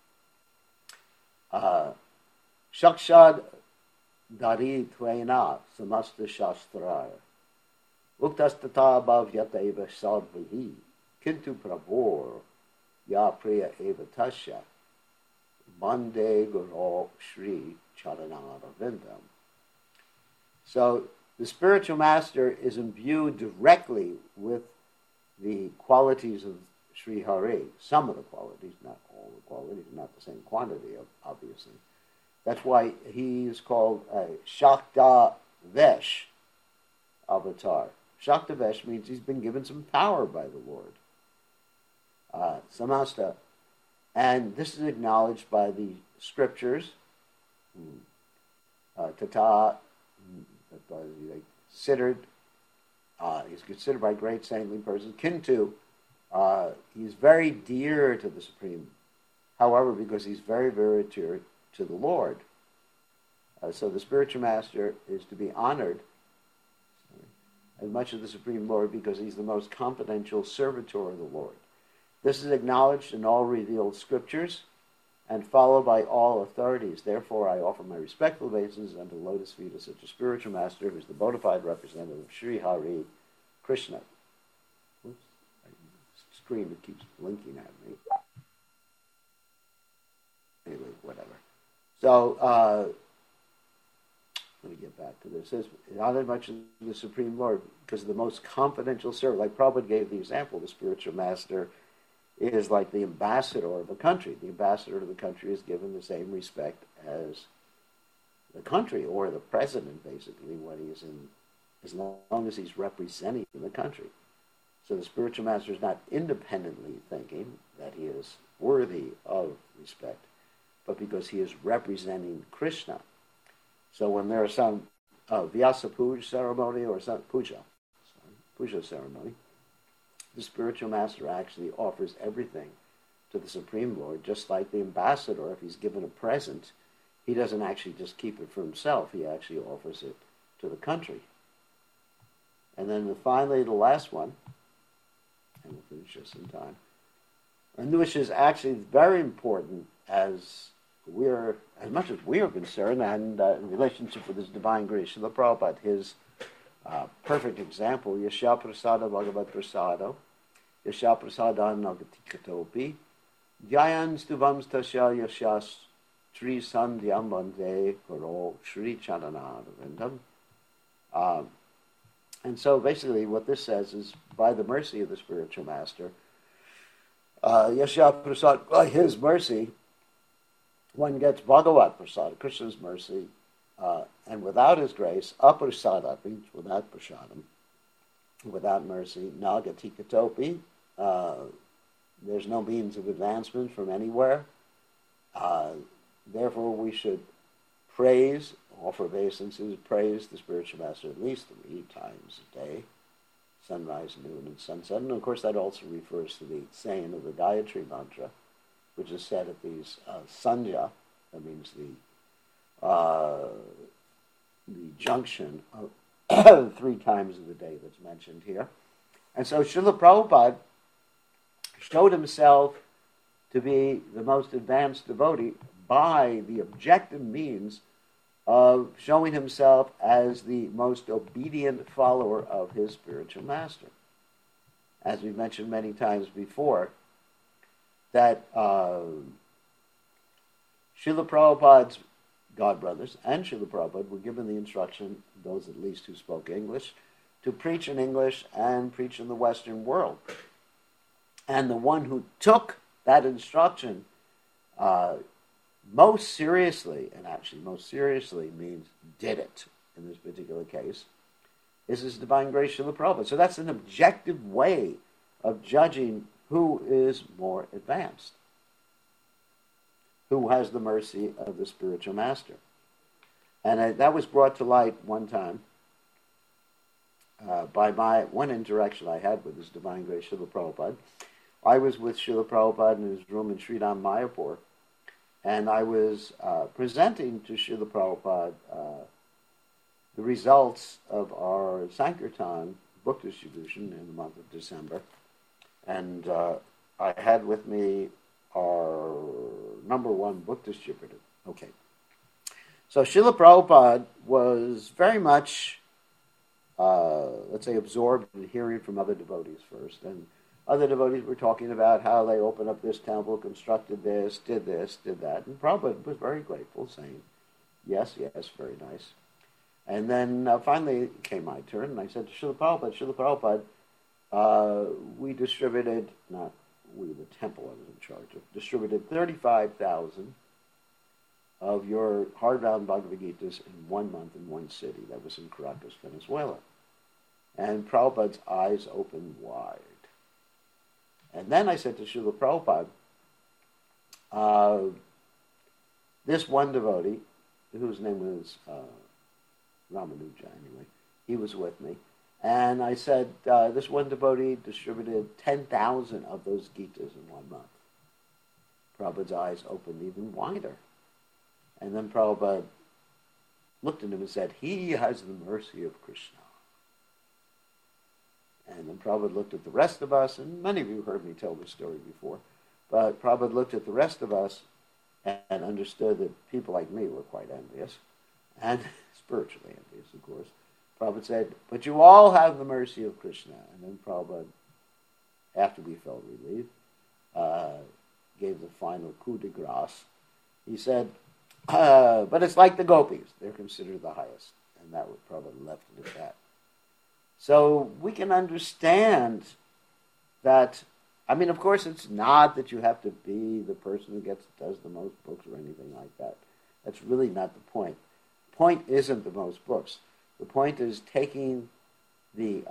Shakshad Dari Tvena Samasta Shastraya Uktastata Bhavyateva Sadvihi Kintu Prabhor Ya Priya Eva Tasya Bande Guru Shri Charanavindam. So the spiritual master is imbued directly with the qualities of Sri Hari. Some of the qualities, not all the qualities, not the same quantity, obviously. That's why he is called a Shakta Vesh avatar. Shakta Vesh means he's been given some power by the Lord. Samasta. And this is acknowledged by the scriptures. Tata, considered, he's considered by great saintly persons. Kintu, he's very dear to the Supreme. However, because he's very, very dear to the Lord. So the spiritual master is to be honored as much as the Supreme Lord because he's the most confidential servitor of the Lord. This is acknowledged in all revealed scriptures and followed by all authorities. Therefore, I offer my respectful obeisances unto the lotus feet of such a spiritual master who is the bona fide representative of Sri Hari Krishna. Oops, the screen that keeps blinking at me. Anyway, whatever. So, let me get back to this. It says, not as much as the Supreme Lord, because the most confidential servant, like Prabhupada gave the example, the spiritual master is like the ambassador of a country. The ambassador of the country is given the same respect as the country, or the president, basically, when he is in, as long as he's representing the country. So the spiritual master is not independently thinking that he is worthy of respect, but because he is representing Krishna. So when there is some Vyasa Puja ceremony or some puja ceremony, the spiritual master actually offers everything to the Supreme Lord, just like the ambassador, if he's given a present, he doesn't actually just keep it for himself, he actually offers it to the country. And then finally, the last one, and we'll finish this in time, and which is actually very important as much as we are concerned, and in relationship with his divine grace, Srila Prabhupada, his perfect example, Yasha Prasada Bhagavat Prasado, Yasha Prasada Nagatikatopi, Dhyayan Stuvam Stasya Yashas Sri Sandhyam Bande Karo Sri Charanavindam. And so basically what this says is, by the mercy of the spiritual master, Yasha Prasad, by his mercy, one gets Bhagavat Prasad, Krishna's mercy, and without his grace, Aprasada means without prasadam, without mercy, Nagatikatopi, there's no means of advancement from anywhere. Therefore, we should offer obeisances, praise the spiritual master at least 3 times a day, sunrise, noon, and sunset. And of course, that also refers to the saying of the Gayatri mantra, which is said at these sandhya, that means the junction of 3 times of the day that's mentioned here. And so Srila Prabhupada showed himself to be the most advanced devotee by the objective means of showing himself as the most obedient follower of his spiritual master. As we've mentioned many times before, that Srila Prabhupada's godbrothers and Srila Prabhupada were given the instruction, those at least who spoke English, to preach in English and preach in the Western world. And the one who took that instruction most seriously, and actually most seriously means did it in this particular case, is His Divine Grace Srila Prabhupada. So that's an objective way of judging who is more advanced. who has the mercy of the spiritual master. And that was brought to light one time by one interaction I had with His Divine Grace Srila Prabhupada. I was with Srila Prabhupada in his room in Sridham Mayapur, and I was presenting to Srila Prabhupada the results of our Sankirtan book distribution in the month of December. And I had with me our #1 book distributor. Okay. So Srila Prabhupada was very much, let's say, absorbed in hearing from other devotees first. And other devotees were talking about how they opened up this temple, constructed this, did that. And Prabhupada was very grateful, saying, yes, very nice. And then finally came my turn, and I said to Srila Prabhupada, we distributed, not we, the temple I was in charge of, distributed 35,000 of your hardbound Bhagavad Gitas in 1 month in one city. That was in Caracas, Venezuela. And Prabhupada's eyes opened wide. And then I said to Srila Prabhupada, this one devotee, whose name was Ramanuja anyway, he was with me. And I said, this one devotee distributed 10,000 of those Gitas in 1 month. Prabhupada's eyes opened even wider. And then Prabhupada looked at him and said, he has the mercy of Krishna. And then Prabhupada looked at the rest of us, and many of you heard me tell this story before, but Prabhupada looked at the rest of us and understood that people like me were quite envious, and spiritually envious, of course. Prabhupada said, but you all have the mercy of Krishna. And then Prabhupada, after we felt relieved, gave the final coup de grace. He said, but it's like the gopis. They're considered the highest. And that was Prabhupada left it at that. So we can understand that, I mean, of course, it's not that you have to be the person who does the most books or anything like that. That's really not the point. The point isn't the most books. The point is taking the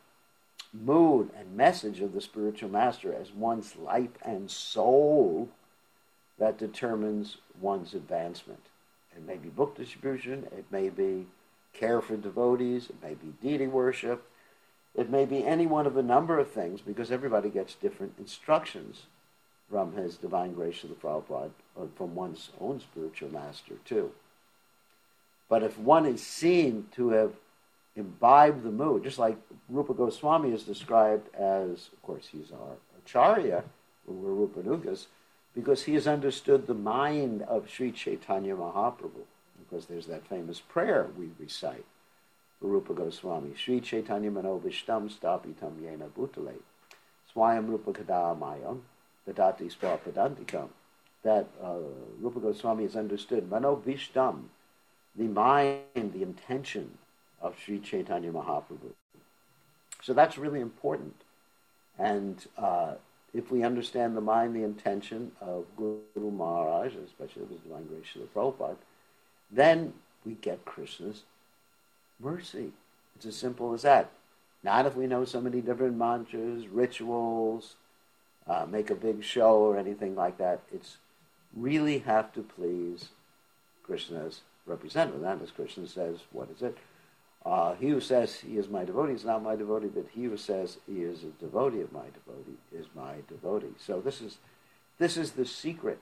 mood and message of the spiritual master as one's life and soul that determines one's advancement. It may be book distribution, it may be care for devotees, it may be deity worship, it may be any one of a number of things, because everybody gets different instructions from His Divine Grace of the Prabhupada, or from one's own spiritual master too. But if one is seen to have imbibed the mood, just like Rupa Goswami is described as, of course he's our Acharya, we're Rupanugas, because he has understood the mind of Sri Chaitanya Mahaprabhu. Because there's that famous prayer we recite for Rupa Goswami. Sri Chaitanya Mano Vishtam Stapitam Yena Bhutale Swayam Rupa Kadamayam Dadati Swapadantikam. That Rupa Goswami has understood Mano Vishtam, the mind, the intention of Sri Chaitanya Mahaprabhu. So that's really important. And if we understand the mind, the intention of Guru Maharaj, especially of His Divine Grace Srila Prabhupada, then we get Krishna's mercy. It's as simple as that. Not if we know so many different mantras, rituals, make a big show or anything like that. It's really have to please Krishna's representative. And as Krishna says, what is it? He who says he is my devotee is not my devotee, but he who says he is a devotee of my devotee is my devotee. So this is the secret.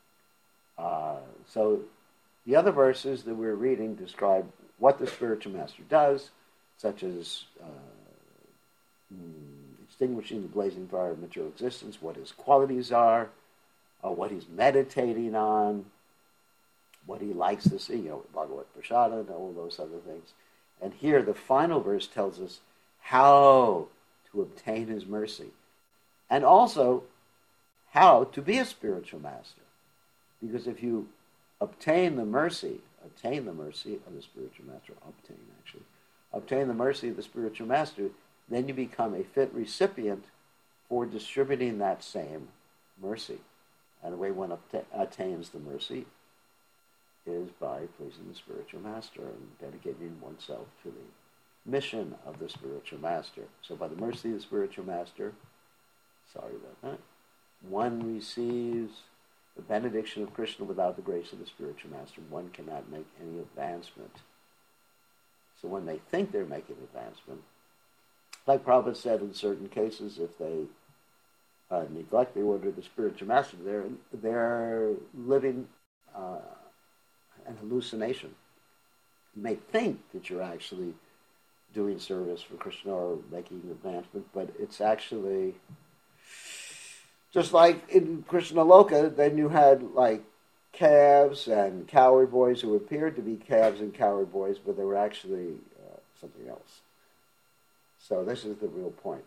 So the other verses that we're reading describe what the spiritual master does, such as extinguishing the blazing fire of material existence, what his qualities are, what he's meditating on, what he likes to see, Bhagavad Prasada and all those other things. And here the final verse tells us how to obtain his mercy. And also how to be a spiritual master. Because if you obtain the mercy of the spiritual master, obtain the mercy of the spiritual master, then you become a fit recipient for distributing that same mercy. And the way one attains the mercy is by pleasing the spiritual master and dedicating oneself to the mission of the spiritual master. So by the mercy of the spiritual master, one receives the benediction of Krishna without the grace of the spiritual master, one cannot make any advancement. So when they think they're making advancement, like Prabhupada said, in certain cases, if they neglect the order of the spiritual master, they're living an hallucination. You may think that you're actually doing service for Krishna or making advancement, but it's actually just like in Krishna Loka. Then you had like calves and cowherd boys who appeared to be calves and cowherd boys, but they were actually something else. So this is the real point.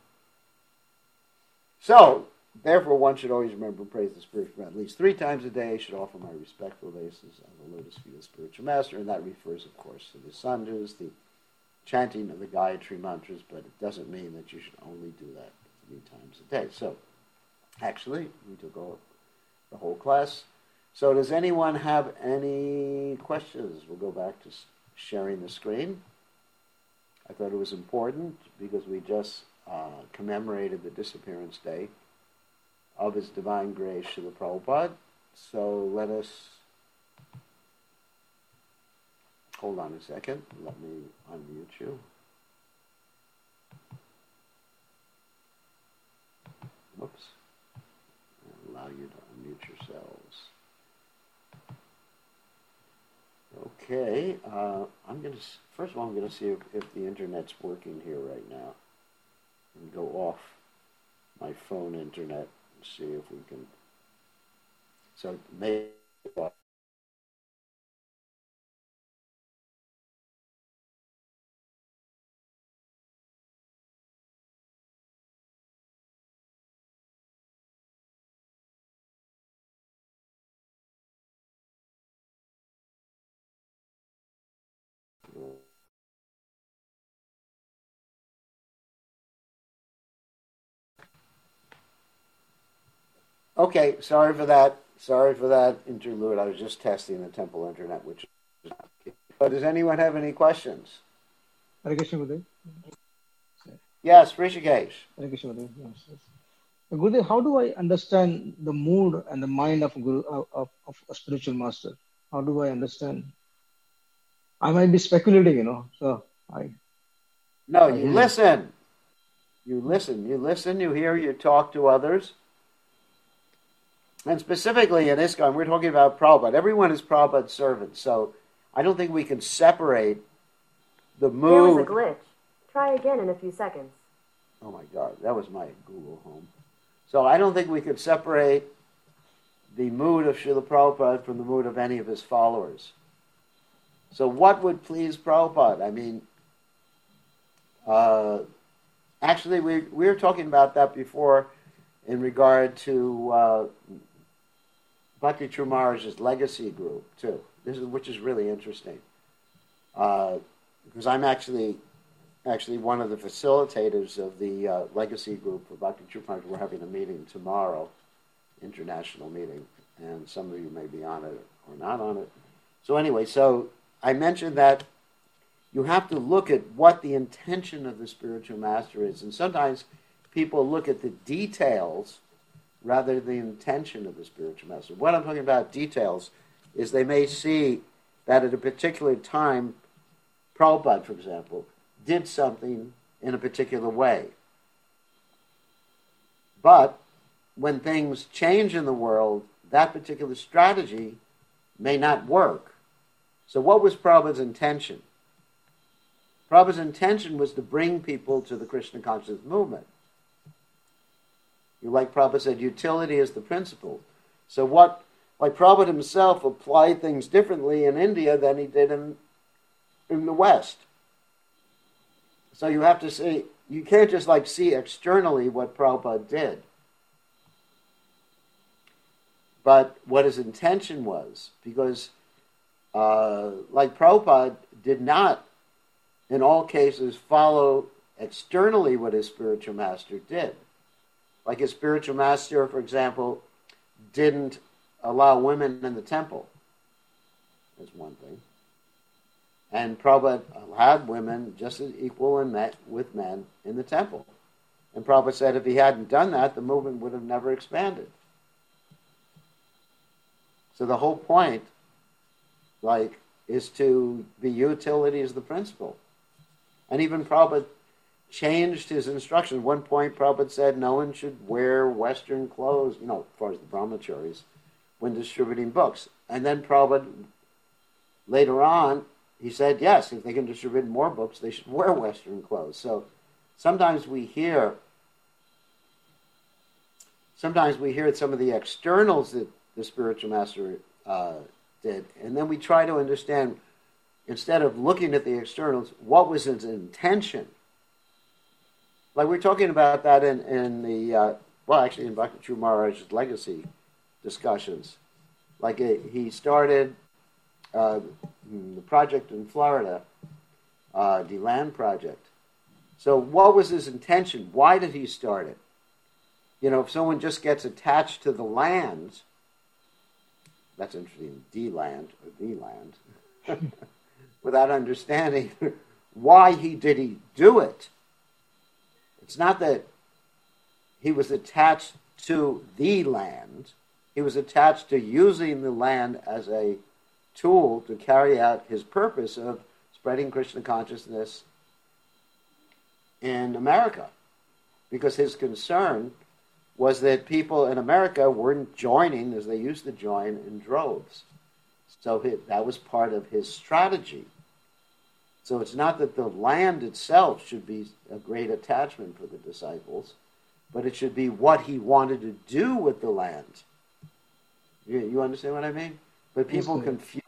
So, therefore, one should always remember and praise the spiritual master at least 3 times a day. Should offer my respectful obeisances on the lotus feet of the spiritual master, and that refers, of course, to the sandhus, the chanting of the Gayatri mantras, but it doesn't mean that you should only do that 3 times a day. So, actually, we took the whole class. So, does anyone have any questions? We'll go back to sharing the screen. I thought it was important because we just commemorated the disappearance day of His Divine Grace, Srila Prabhupada. So let us, hold on a second, let me unmute you. Whoops. Allow you to unmute yourselves. Okay, first of all, I'm going to see if the internet's working here right now. And go off my phone internet and see if we can. So maybe. Okay, sorry for that. Sorry for that interlude. I was just testing the temple internet, which is not good. But does anyone have any questions? Hare Krishna, Gurudev. Yes, Rishikesh. Hare Krishna, Gurudev. Yes. Gurudev, how do I understand the mood and the mind of a spiritual master? How do I understand? I might be speculating, so No, you listen. You listen, you hear, you talk to others. And specifically in ISKCON, we're talking about Prabhupada. Everyone is Prabhupada's servant, so I don't think we can separate the mood. There was a glitch. Try again in a few seconds. Oh my God, that was my Google Home. So I don't think we could separate the mood of Srila Prabhupada from the mood of any of his followers. So what would please Prabhupada? I mean, actually we were talking about that before in regard to Bhakti True Maharaj's legacy group too. Which is really interesting, because I'm actually one of the facilitators of the legacy group for Bhakti True Maharaj. We're having a meeting tomorrow, international meeting, and some of you may be on it or not on it. So anyway, I mentioned that you have to look at what the intention of the spiritual master is, and sometimes people look at the details rather than the intention of the spiritual master. What I'm talking about details is they may see that at a particular time, Prabhupada, for example, did something in a particular way. But when things change in the world, that particular strategy may not work. So what was Prabhupada's intention? Prabhupada's intention was to bring people to the Krishna consciousness movement. Like Prabhupada said, utility is the principle. So like Prabhupada himself applied things differently in India than he did in the West. So you have to see, you can't just see externally what Prabhupada did. But what his intention was, because like Prabhupada did not, in all cases, follow externally what his spiritual master did. Like his spiritual master, for example, didn't allow women in the temple. That's one thing. And Prabhupada had women just as equal with men in the temple. And Prabhupada said if he hadn't done that, the movement would have never expanded. So the whole point, like, is to be utility as the principle. And even Prabhupada changed his instructions. At one point, Prabhupada said no one should wear Western clothes, as far as the brahmacharis, when distributing books. And then Prabhupada, later on, he said, yes, if they can distribute more books, they should wear Western clothes. So sometimes we hear some of the externals that the spiritual master did, and then we try to understand, instead of looking at the externals, what was his intention. Like we're talking about that in the, actually in Bhakti True Maharaj's legacy discussions. Like he started the project in Florida, the land project. So what was his intention? Why did he start it? If someone just gets attached to the land, that's interesting, the land, without understanding why did he do it. It's not that he was attached to the land. He was attached to using the land as a tool to carry out his purpose of spreading Krishna consciousness in America. Because his concern was that people in America weren't joining as they used to join in droves. So that was part of his strategy. So it's not that the land itself should be a great attachment for the disciples, but it should be what he wanted to do with the land. You understand what I mean? But people confuse.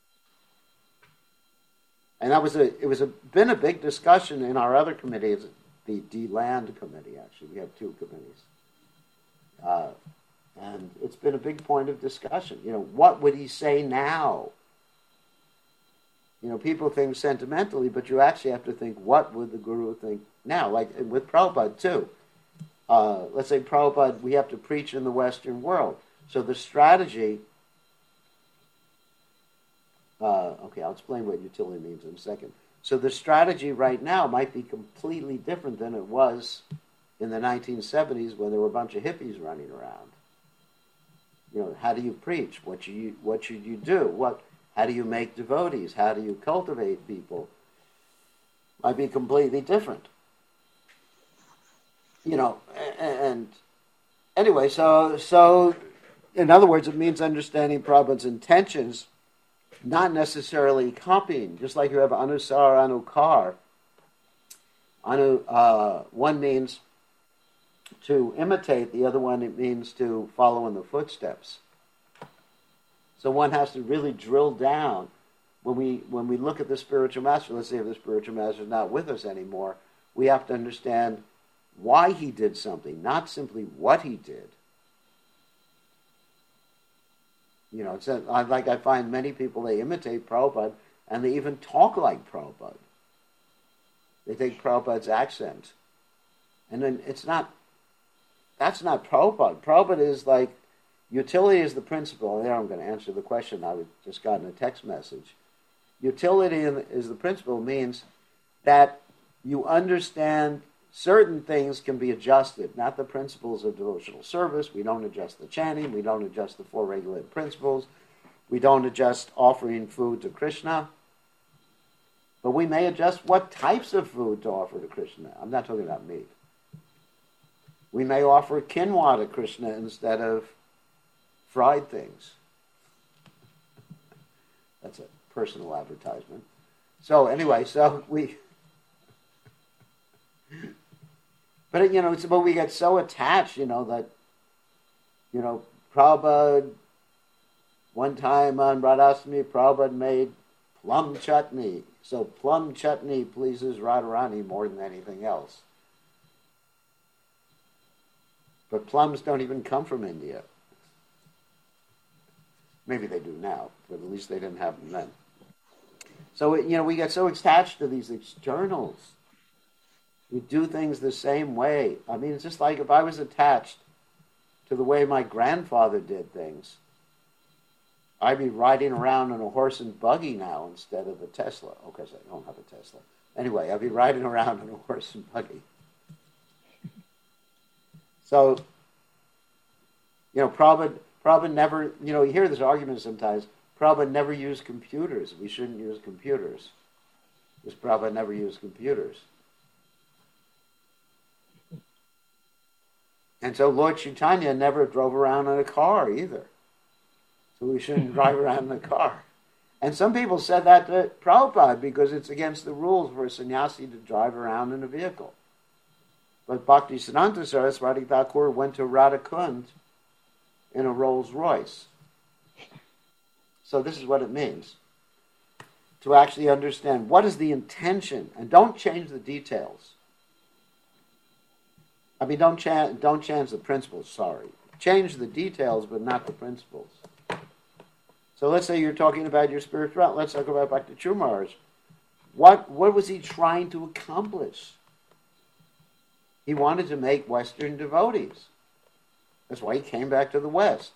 And been a big discussion in our other committees, the D-Land committee, actually. We have two committees. And it's been a big point of discussion. What would he say now? People think sentimentally, but you actually have to think, what would the Guru think now? Like with Prabhupada, too. Let's say Prabhupada, we have to preach in the Western world. So the strategy... I'll explain what utility means in a second. So the strategy right now might be completely different than it was in the 1970s when there were a bunch of hippies running around. How do you preach? What should you do? How do you make devotees? How do you cultivate people? Might be completely different. And anyway, so in other words, it means understanding Prabhupada's intentions, not necessarily copying. Just like you have Anusar, Anukar. One means to imitate, the other one it means to follow in the footsteps. So one has to really drill down. When we look at the spiritual master, let's say if the spiritual master is not with us anymore, we have to understand why he did something, not simply what he did. It's like I find many people, they imitate Prabhupada, and they even talk like Prabhupada. They take Prabhupada's accent. And then that's not Prabhupada. Prabhupada is like, utility is the principle. And there I'm going to answer the question I just got in a text message. Utility is the principle means that you understand certain things can be adjusted, not the principles of devotional service. We don't adjust the chanting. We don't adjust the four regulated principles. We don't adjust offering food to Krishna. But we may adjust what types of food to offer to Krishna. I'm not talking about meat. We may offer quinoa to Krishna instead of fried things. That's a personal advertisement. So anyway, but we get so attached, that, Prabhupada, one time on Radhastami, Prabhupada made plum chutney. So plum chutney pleases Radharani more than anything else. But plums don't even come from India. Maybe they do now, but at least they didn't have them then. So, we get so attached to these externals. We do things the same way. I mean, it's just like if I was attached to the way my grandfather did things, I'd be riding around in a horse and buggy now instead of a Tesla. Okay, so I don't have a Tesla. Anyway, I'd be riding around in a horse and buggy. So, Prabhupada Prabhupada never, you hear this argument sometimes, Prabhupada never used computers. We shouldn't use computers. Because Prabhupada never used computers. And so Lord Chaitanya never drove around in a car either. So we shouldn't drive around in a car. And some people said that to Prabhupada because it's against the rules for a sannyasi to drive around in a vehicle. But Bhaktisiddhanta Saraswati Thakur went to Radhakund in a Rolls Royce. So this is what it means. To actually understand what is the intention, and don't change the details. I mean, don't change the principles, sorry. Change the details, but not the principles. So let's say you're talking about your spirituality. Let's talk about Bhakti Maharaj. What was he trying to accomplish? He wanted to make Western devotees. That's why he came back to the West.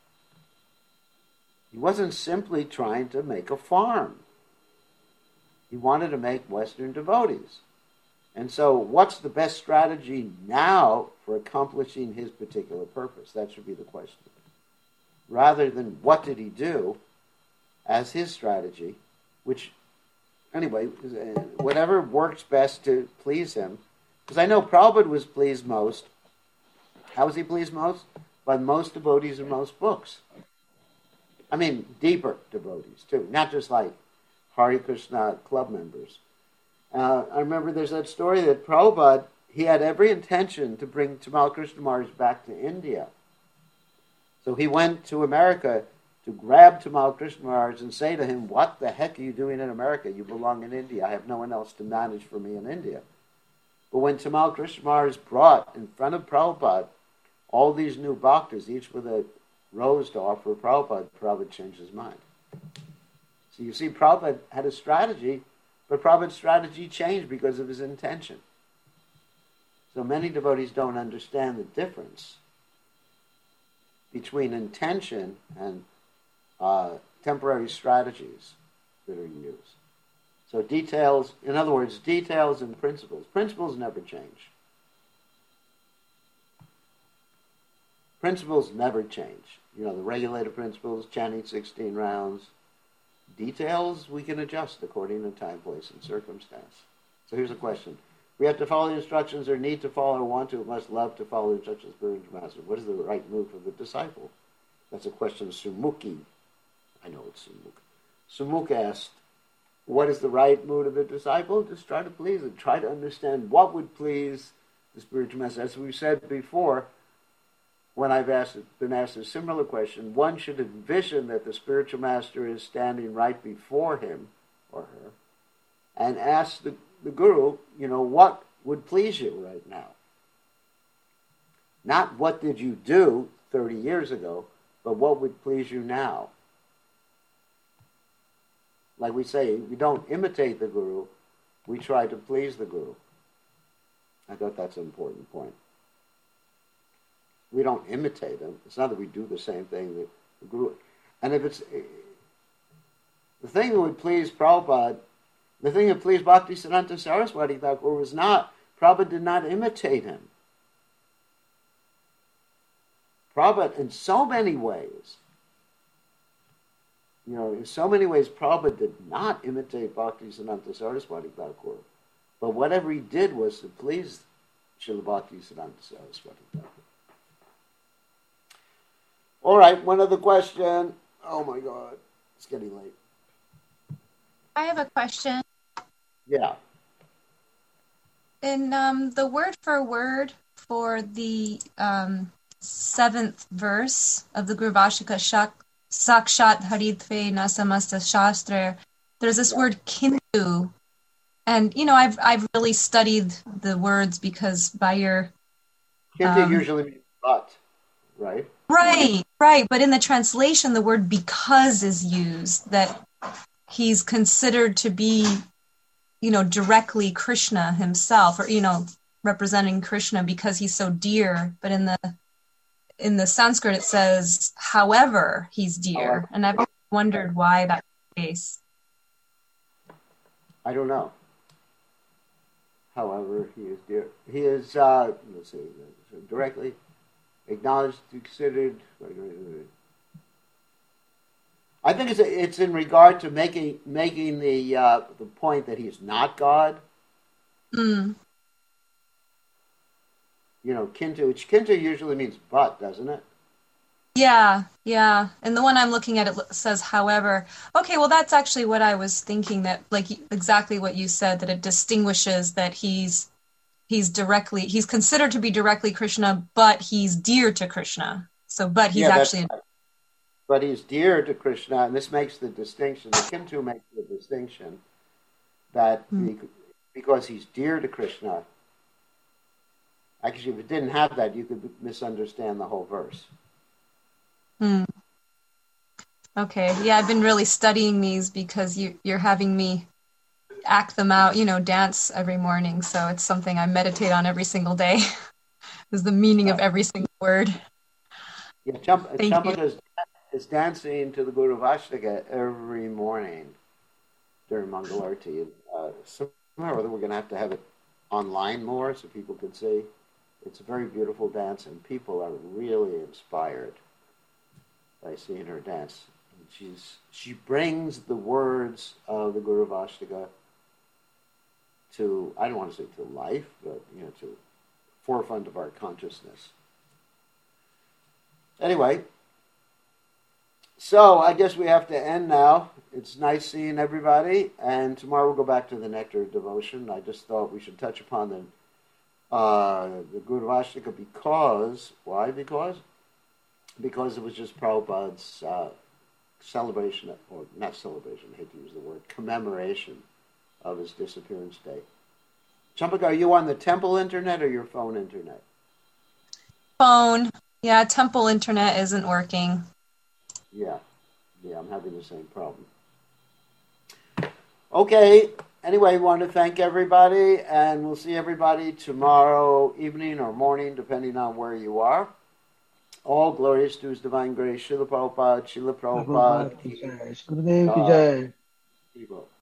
He wasn't simply trying to make a farm. He wanted to make Western devotees. And so what's the best strategy now for accomplishing his particular purpose? That should be the question. Rather than what did he do as his strategy, which, anyway, whatever works best to please him. Because I know Prabhupada was pleased most. How was he pleased most? By most devotees in most books. I mean, deeper devotees, too. Not just like Hare Krishna club members. I remember there's that story that Prabhupada, he had every intention to bring Tamal Krishna Maharaj back to India. So he went to America to grab Tamal Krishna Maharaj and say to him, what the heck are you doing in America? You belong in India. I have no one else to manage for me in India. But when Tamal Krishna Maharaj brought in front of Prabhupada all these new bhaktas, each with a rose to offer Prabhupada, Prabhupada changed his mind. So you see, Prabhupada had a strategy, but Prabhupada's strategy changed because of his intention. So many devotees don't understand the difference between intention and temporary strategies that are used. So details, in other words, details and principles. Principles never change. Principles never change. The regulated principles, chanting 16 rounds. Details we can adjust according to time, place, and circumstance. So here's a question. We have to follow the instructions or need to follow or want to, must love to follow the instructions of the spiritual master. What is the right move for the disciple? That's a question of Sumukhi. I know it's Sumukh. Sumukh asked, what is the right mood of the disciple? Just try to please it. Try to understand what would please the spiritual master. As we've said before, when I've been asked a similar question, one should envision that the spiritual master is standing right before him or her and ask the guru, what would please you right now? Not what did you do 30 years ago, but what would please you now? Like we say, we don't imitate the guru, we try to please the guru. I thought that's an important point. We don't imitate him. It's not that we do the same thing that the guru. And if it's the thing that would please Prabhupada, the thing that pleased Bhaktisiddhanta Saraswati Thakur was not, Prabhupada did not imitate him. Prabhupada, in so many ways, Prabhupada did not imitate Bhaktisiddhanta Saraswati Thakur. But whatever he did was to please Srila Bhaktisiddhanta Saraswati Thakur. All right, one other question. Oh my God, it's getting late. I have a question. Yeah. In the word for word for the 7th verse of the Gurvashika Sakshat Haridve Nasamasta Shastra, there's this word kintu. And, I've really studied the words because by your... Kintu usually means but, right? Right. But in the translation, the word because is used, that he's considered to be, directly Krishna himself, or, representing Krishna because he's so dear. But in the Sanskrit, it says, however, he's dear. And I've wondered why that's the case. I don't know. However, he is dear. He is, let's see, directly. acknowledged, considered. I think it's in regard to making the point that he's not God. Mm. You know, kintu, which kintu usually means but, doesn't it? Yeah, yeah. And the one I'm looking at, it says, however. Okay, well, that's actually what I was thinking, that, like, exactly what you said, that it distinguishes that he's considered to be directly Krishna, but he's dear to Krishna. So, but he's actually... Right. But he's dear to Krishna, and this makes the distinction. The kintu makes the distinction that because he's dear to Krishna, actually, if it didn't have that, you could misunderstand the whole verse. Okay, yeah, I've been really studying these because you're having me act them out, dance every morning. So it's something I meditate on every single day. Is the meaning of every single word. Yeah, Champaka is dancing to the Guru Vashtaka every morning during Mangalarti. Somehow or other, we're going to have it online more so people can see. It's a very beautiful dance, and people are really inspired by seeing her dance. And she brings the words of the Guru Vashtaka to, I don't want to say to life, but to forefront of our consciousness. Anyway, so I guess we have to end now. It's nice seeing everybody, and tomorrow we'll go back to the Nectar of Devotion. I just thought we should touch upon the Guru Vashtaka because, why? Because it was just Prabhupada's celebration, or not celebration, I hate to use the word, commemoration of his disappearance day. Champaka, are you on the temple internet or your phone internet? Phone. Yeah, temple internet isn't working. Yeah, I'm having the same problem. Okay, anyway, we want to thank everybody, and we'll see everybody tomorrow evening or morning, depending on where you are. All glorious to His Divine Grace, Srila Prabhupada, Srila Prabhupada. Gurudev ki jai.